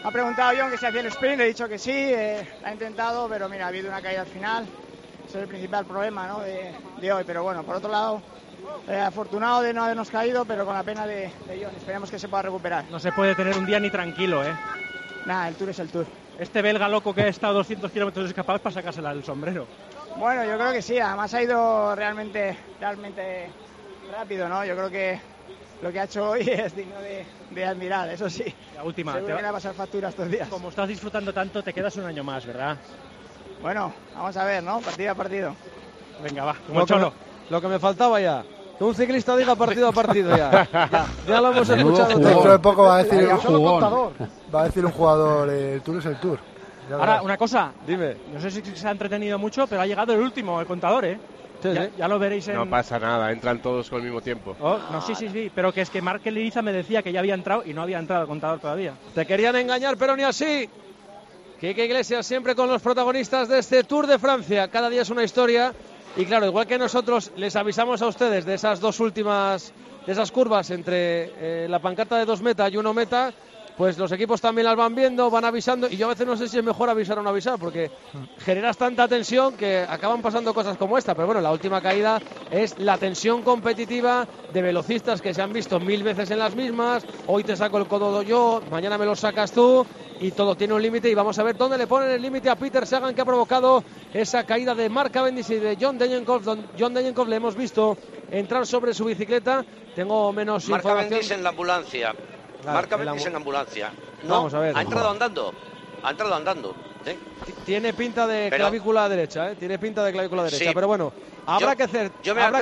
ha preguntado John que si hacía el sprint, le he dicho que sí, la he intentado, pero mira, ha habido una caída al final. Ese es el principal problema, ¿no?, de hoy. Pero bueno, por otro lado, afortunado de no habernos caído, pero con la pena de John. Esperemos que se pueda recuperar. No se puede tener un día ni tranquilo, ¿eh? Nada, el Tour es el Tour. Este belga loco que ha estado 200 kilómetros escapado es para sacársela del sombrero. Bueno, yo creo que sí, además ha ido realmente rápido, ¿no? Yo creo que lo que ha hecho hoy es digno de admirar, eso sí. La última. Seguro que le va a pasar factura estos días. Como estás disfrutando tanto, te quedas un año más, ¿verdad? Bueno, vamos a ver, ¿no? Partido a partido. Venga, va, como el Cholo. Lo que me faltaba ya. Que un ciclista diga partido a partido ya. Ya lo hemos escuchado todo. Dentro de poco va a decir un jugador, el Tour es el Tour. Ahora, una cosa. Dime. No sé si se ha entretenido mucho, pero ha llegado el último, el contador, ¿eh? Sí, ya lo veréis en... No pasa nada, entran todos con el mismo tiempo. No, sí, pero que es que Marc Liriza me decía que ya había entrado y no había entrado el contador todavía. Te querían engañar, pero ni así. Quique Iglesias siempre con los protagonistas de este Tour de Francia. Cada día es una historia. Y claro, igual que nosotros les avisamos a ustedes de esas dos últimas, de esas curvas entre la pancarta de 2 meta y 1 meta, pues los equipos también las van viendo, van avisando, y yo a veces no sé si es mejor avisar o no avisar, porque generas tanta tensión que acaban pasando cosas como esta. Pero bueno, la última caída es la tensión competitiva de velocistas que se han visto 1000 veces en las mismas. Hoy te saco el codo yo, mañana me lo sacas tú, y todo tiene un límite, y vamos a ver dónde le ponen el límite a Peter Sagan, que ha provocado esa caída de Mark Cavendish y de John Degenkolb. John Degenkolb le hemos visto entrar sobre su bicicleta. Tengo menos Mark información. Cavendish en la ambulancia. Claro, Mark Cavendish en la ambulancia. No, vamos a ver. ha entrado andando. ¿eh? Tiene pinta de clavícula derecha, ¿eh? Tiene pinta de clavícula derecha, Sí. Pero bueno, habrá que ver.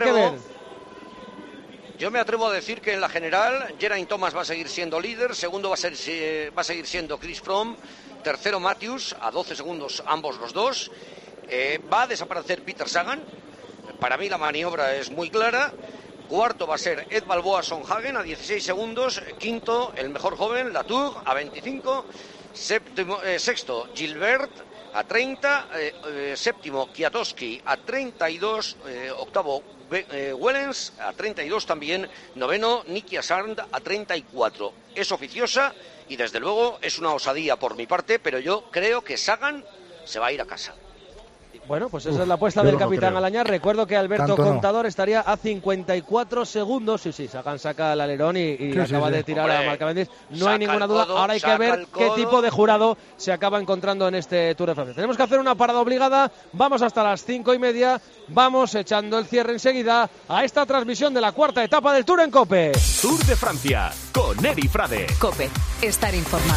Yo me atrevo a decir que en la general Geraint Thomas va a seguir siendo líder, segundo va a seguir siendo Chris Froome, tercero Matthews, a 12 segundos ambos los dos. Va a desaparecer Peter Sagan, para mí la maniobra es muy clara. Cuarto va a ser Ed Balboa Sonhagen a 16 segundos, quinto el mejor joven Latour a 25, sexto Gilbert a 30, séptimo Kwiatkowski a 32, octavo Wellens a 32 también, noveno Nicky Assarnd a 34. Es oficiosa y desde luego es una osadía por mi parte, pero yo creo que Sagan se va a ir a casa. Bueno, pues esa es la apuesta del capitán Alañar. Recuerdo que Alberto Tanto Contador estaría a 54 segundos. Sí, Sagan saca el alerón y acaba de tirar a Mark Cavendish. No hay ninguna duda. Ahora hay que ver qué tipo de jurado se acaba encontrando en este Tour de Francia. Tenemos que hacer una parada obligada. Vamos hasta las 5:30. Vamos echando el cierre enseguida a esta transmisión de la cuarta etapa del Tour en COPE. Tour de Francia con Eri Frade. COPE. Estar informado.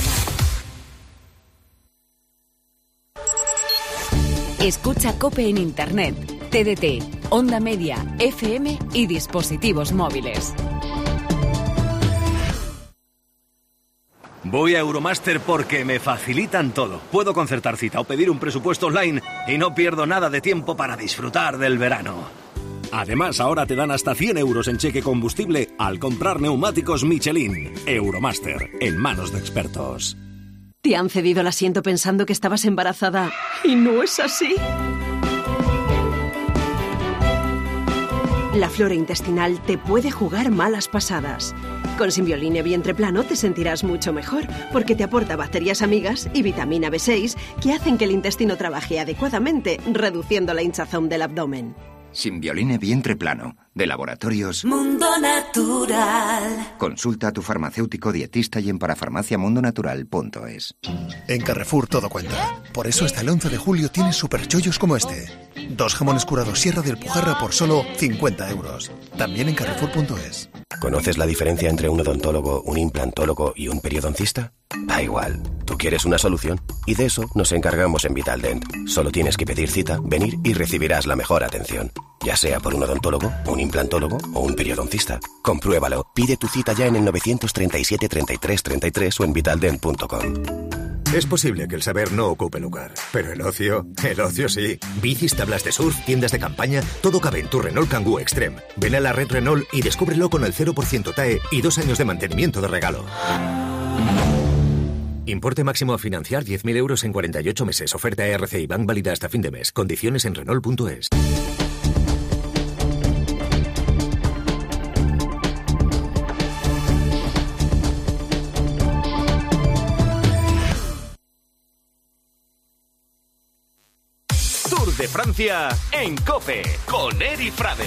Escucha COPE en Internet, TDT, Onda Media, FM y dispositivos móviles. Voy a Euromaster porque me facilitan todo. Puedo concertar cita o pedir un presupuesto online y no pierdo nada de tiempo para disfrutar del verano. Además, ahora te dan hasta 100 euros en cheque combustible al comprar neumáticos Michelin. Euromaster, en manos de expertos. ¿Te han cedido el asiento pensando que estabas embarazada y no es así? La flora intestinal te puede jugar malas pasadas. Con Simbioline Vientre Plano te sentirás mucho mejor porque te aporta bacterias amigas y vitamina B6 que hacen que el intestino trabaje adecuadamente, reduciendo la hinchazón del abdomen. Simbioline Vientre Plano, de Laboratorios Mundo Natural. Consulta a tu farmacéutico dietista y en parafarmaciamundonatural.es. En Carrefour todo cuenta. Por eso hasta el 11 de julio tienes superchollos como este. 2 jamones curados Sierra del Pujarra por solo 50 euros. También en Carrefour.es. ¿Conoces la diferencia entre un odontólogo, un implantólogo y un periodoncista? Da igual, tú quieres una solución y de eso nos encargamos en Vitaldent. Solo tienes que pedir cita, venir y recibirás la mejor atención. Ya sea por un odontólogo, un implantólogo o un periodoncista. Compruébalo, pide tu cita ya en el 937 33 33 o en vitaldent.com. Es posible que el saber no ocupe lugar, pero el ocio sí. Bicis, tablas de surf, tiendas de campaña, todo cabe en tu Renault Kangoo Extreme. Ven a la red Renault y descúbrelo con el 0% TAE y 2 años de mantenimiento de regalo. Importe máximo a financiar 10.000 euros en 48 meses. Oferta RCI Bank válida hasta fin de mes. Condiciones en Renault.es. Tour de Francia en COPE con Eri Frade.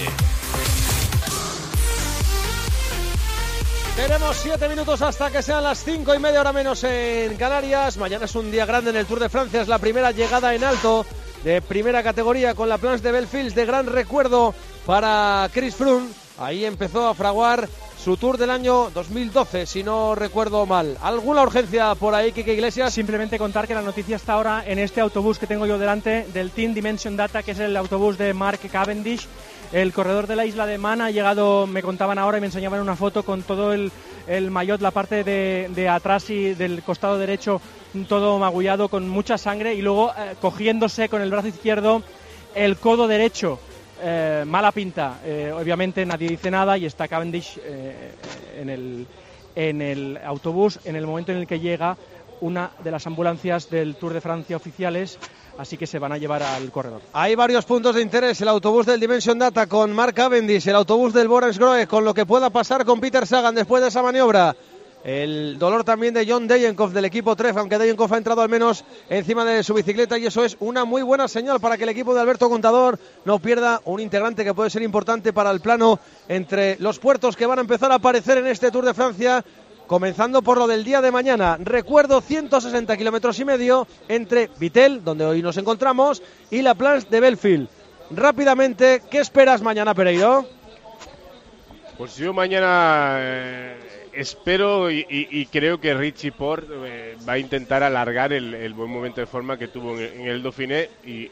Tenemos 7 minutos hasta que sean las 5:30 hora menos en Canarias. Mañana es un día grande en el Tour de Francia. Es la primera llegada en alto de primera categoría con la Planche de Belfields de gran recuerdo para Chris Froome. Ahí empezó a fraguar su Tour del año 2012, si no recuerdo mal. ¿Alguna urgencia por ahí, Quique Iglesias? Simplemente contar que la noticia está ahora en este autobús que tengo yo delante del Team Dimension Data, que es el autobús de Mark Cavendish. El corredor de la isla de Man ha llegado, me contaban ahora y me enseñaban una foto con todo el maillot, la parte de atrás y del costado derecho, todo magullado con mucha sangre, y luego cogiéndose con el brazo izquierdo el codo derecho. Mala pinta, obviamente nadie dice nada y está Cavendish en el autobús en el momento en el que llega una de las ambulancias del Tour de Francia oficiales, así que se van a llevar al corredor. Hay varios puntos de interés: el autobús del Dimension Data con Mark Cavendish, el autobús del Borensgrohe con lo que pueda pasar con Peter Sagan después de esa maniobra. El dolor también de John Degenkolb del equipo Trek, aunque Degenkolb ha entrado al menos encima de su bicicleta, y eso es una muy buena señal para que el equipo de Alberto Contador no pierda un integrante que puede ser importante para el plano entre los puertos que van a empezar a aparecer en este Tour de Francia, comenzando por lo del día de mañana. Recuerdo, 160 kilómetros y medio entre Vittel, donde hoy nos encontramos, y la Planche de Belfield. Rápidamente, ¿qué esperas mañana, Pereiro? Pues yo mañana espero y creo que Richie Porte va a intentar alargar el buen momento de forma que tuvo en el Dauphiné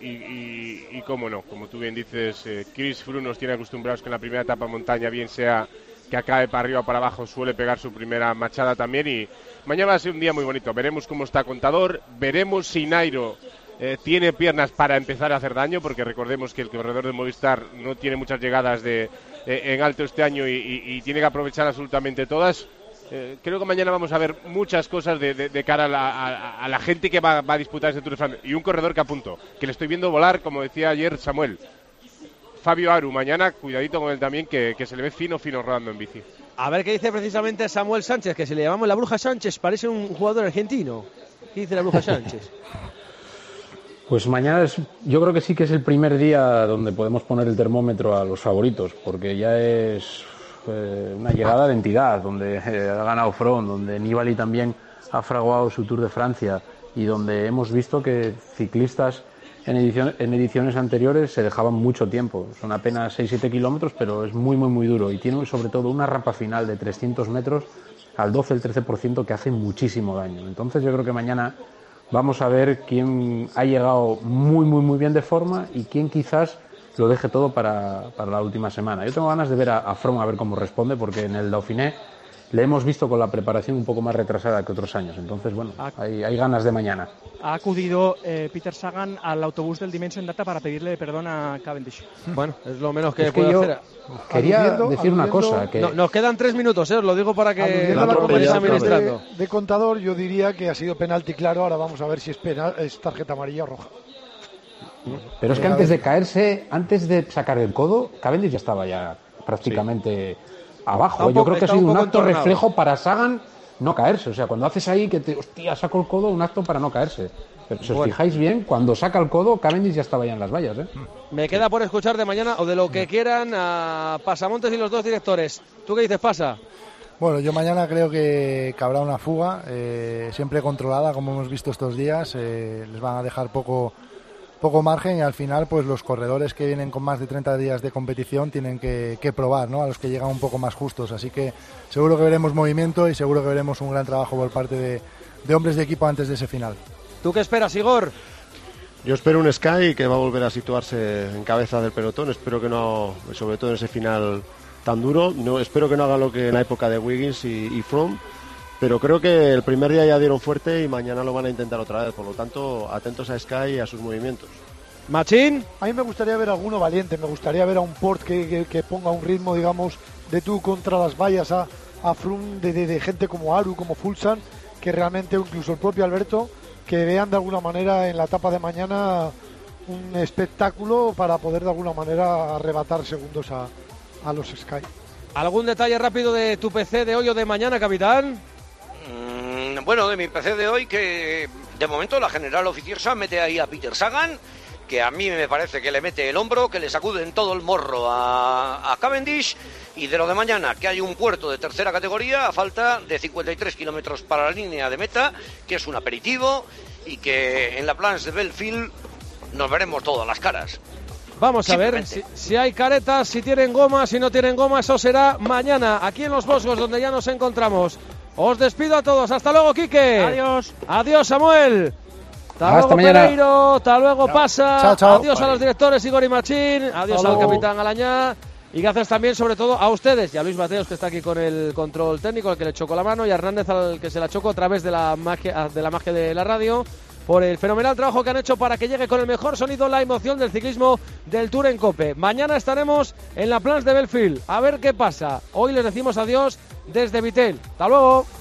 y cómo no, como tú bien dices, Chris Froome nos tiene acostumbrados que en la primera etapa montaña, bien sea que acabe para arriba o para abajo, suele pegar su primera machada también, y mañana va a ser un día muy bonito. Veremos cómo está Contador, veremos si Nairo tiene piernas para empezar a hacer daño, porque recordemos que el corredor de Movistar no tiene muchas llegadas en alto este año y tiene que aprovechar absolutamente todas. Creo que mañana vamos a ver muchas cosas de cara a la gente que va a disputar este Tour de Francia, y un corredor que apunto, que le estoy viendo volar, como decía ayer Samuel, Fabio Aru. Mañana cuidadito con él también, que se le ve fino rodando en bici. A ver qué dice precisamente Samuel Sánchez, que si le llamamos la Bruja Sánchez parece un jugador argentino. ¿Qué dice la Bruja Sánchez? Pues mañana yo creo que sí que es el primer día donde podemos poner el termómetro a los favoritos, porque ya es una llegada de entidad, donde ha ganado Froome, donde Nibali también ha fraguado su Tour de Francia, y donde hemos visto que ciclistas en ediciones anteriores se dejaban mucho tiempo. Son apenas 6-7 kilómetros, pero es muy duro, y tiene sobre todo una rampa final de 300 metros al 12-13% que hace muchísimo daño. Entonces yo creo que mañana vamos a ver quién ha llegado muy bien de forma y quién quizás lo deje todo para la última semana. Yo tengo ganas de ver a Froome a ver cómo responde, porque en el Dauphiné le hemos visto con la preparación un poco más retrasada que otros años. Entonces, bueno, hay ganas de mañana. Ha acudido Peter Sagan al autobús del Dimension Data para pedirle perdón a Cavendish. Bueno, es lo menos que puede hacer. Quería decir una cosa. Que... nos quedan 3 minutos, os lo digo para que lo vayáis administrando. De Contador, yo diría que ha sido penalti claro. Ahora vamos a ver si es tarjeta amarilla o roja. Pero es que antes de caerse, antes de sacar el codo, Cavendish ya estaba prácticamente abajo. Yo creo que ha sido un acto reflejo para Sagan no caerse. O sea, cuando haces ahí que saco el codo, un acto para no caerse. Pero si os fijáis bien, cuando saca el codo, Cavendish ya estaba ya en las vallas. Me queda por escuchar de mañana, o de lo que quieran, a Pasamontes y los dos directores. ¿Tú qué dices, Pasa? Bueno, yo mañana creo que habrá una fuga, siempre controlada, como hemos visto estos días. Les van a dejar poco margen, y al final pues los corredores que vienen con más de 30 días de competición tienen que probar, ¿no?, a los que llegan un poco más justos. Así que seguro que veremos movimiento y seguro que veremos un gran trabajo por parte de hombres de equipo antes de ese final. ¿Tú qué esperas, Igor? Yo espero un Sky que va a volver a situarse en cabeza del pelotón. Espero que no, sobre todo en ese final tan duro, espero que no haga lo que en la época de Wiggins y Froome, pero creo que el primer día ya dieron fuerte y mañana lo van a intentar otra vez. Por lo tanto, atentos a Sky y a sus movimientos. Machín. A mí me gustaría ver a alguno valiente, me gustaría ver a un Port que ponga un ritmo, digamos, de tú contra las vallas a Froome, de gente como Aru, como Fulsan, que realmente, incluso el propio Alberto, que vean de alguna manera en la etapa de mañana un espectáculo para poder de alguna manera arrebatar segundos a los Sky. ¿Algún detalle rápido de tu PC de hoy o de mañana, capitán? Bueno, de mi PC de hoy, que de momento la General Officiosa mete ahí a Peter Sagan, que a mí me parece que le mete el hombro, que le sacuden todo el morro a Cavendish, y de lo de mañana, que hay un puerto de tercera categoría a falta de 53 kilómetros para la línea de meta, que es un aperitivo, y que en la Plans de Belfield nos veremos todas las caras. Vamos a ver si hay caretas, si tienen goma, si no tienen goma, eso será mañana, aquí en Los Vosgos, donde ya nos encontramos. Os despido a todos, hasta luego, Quique. Adiós. Adiós, Samuel. Hasta luego, mañana. Pereiro. Hasta luego, Pasa. Chao, chao. Adiós a los directores, Igor y Machín. Adiós al capitán Alañá. Y gracias también, sobre todo, a ustedes y a Luis Mateos, que está aquí con el control técnico, al que le chocó la mano, y a Hernández, al que se la chocó a través de la magia de la radio, por el fenomenal trabajo que han hecho para que llegue con el mejor sonido la emoción del ciclismo del Tour en COPE. Mañana estaremos en la Plans de Belfield. A ver qué pasa. Hoy les decimos adiós desde Vitel. Hasta luego.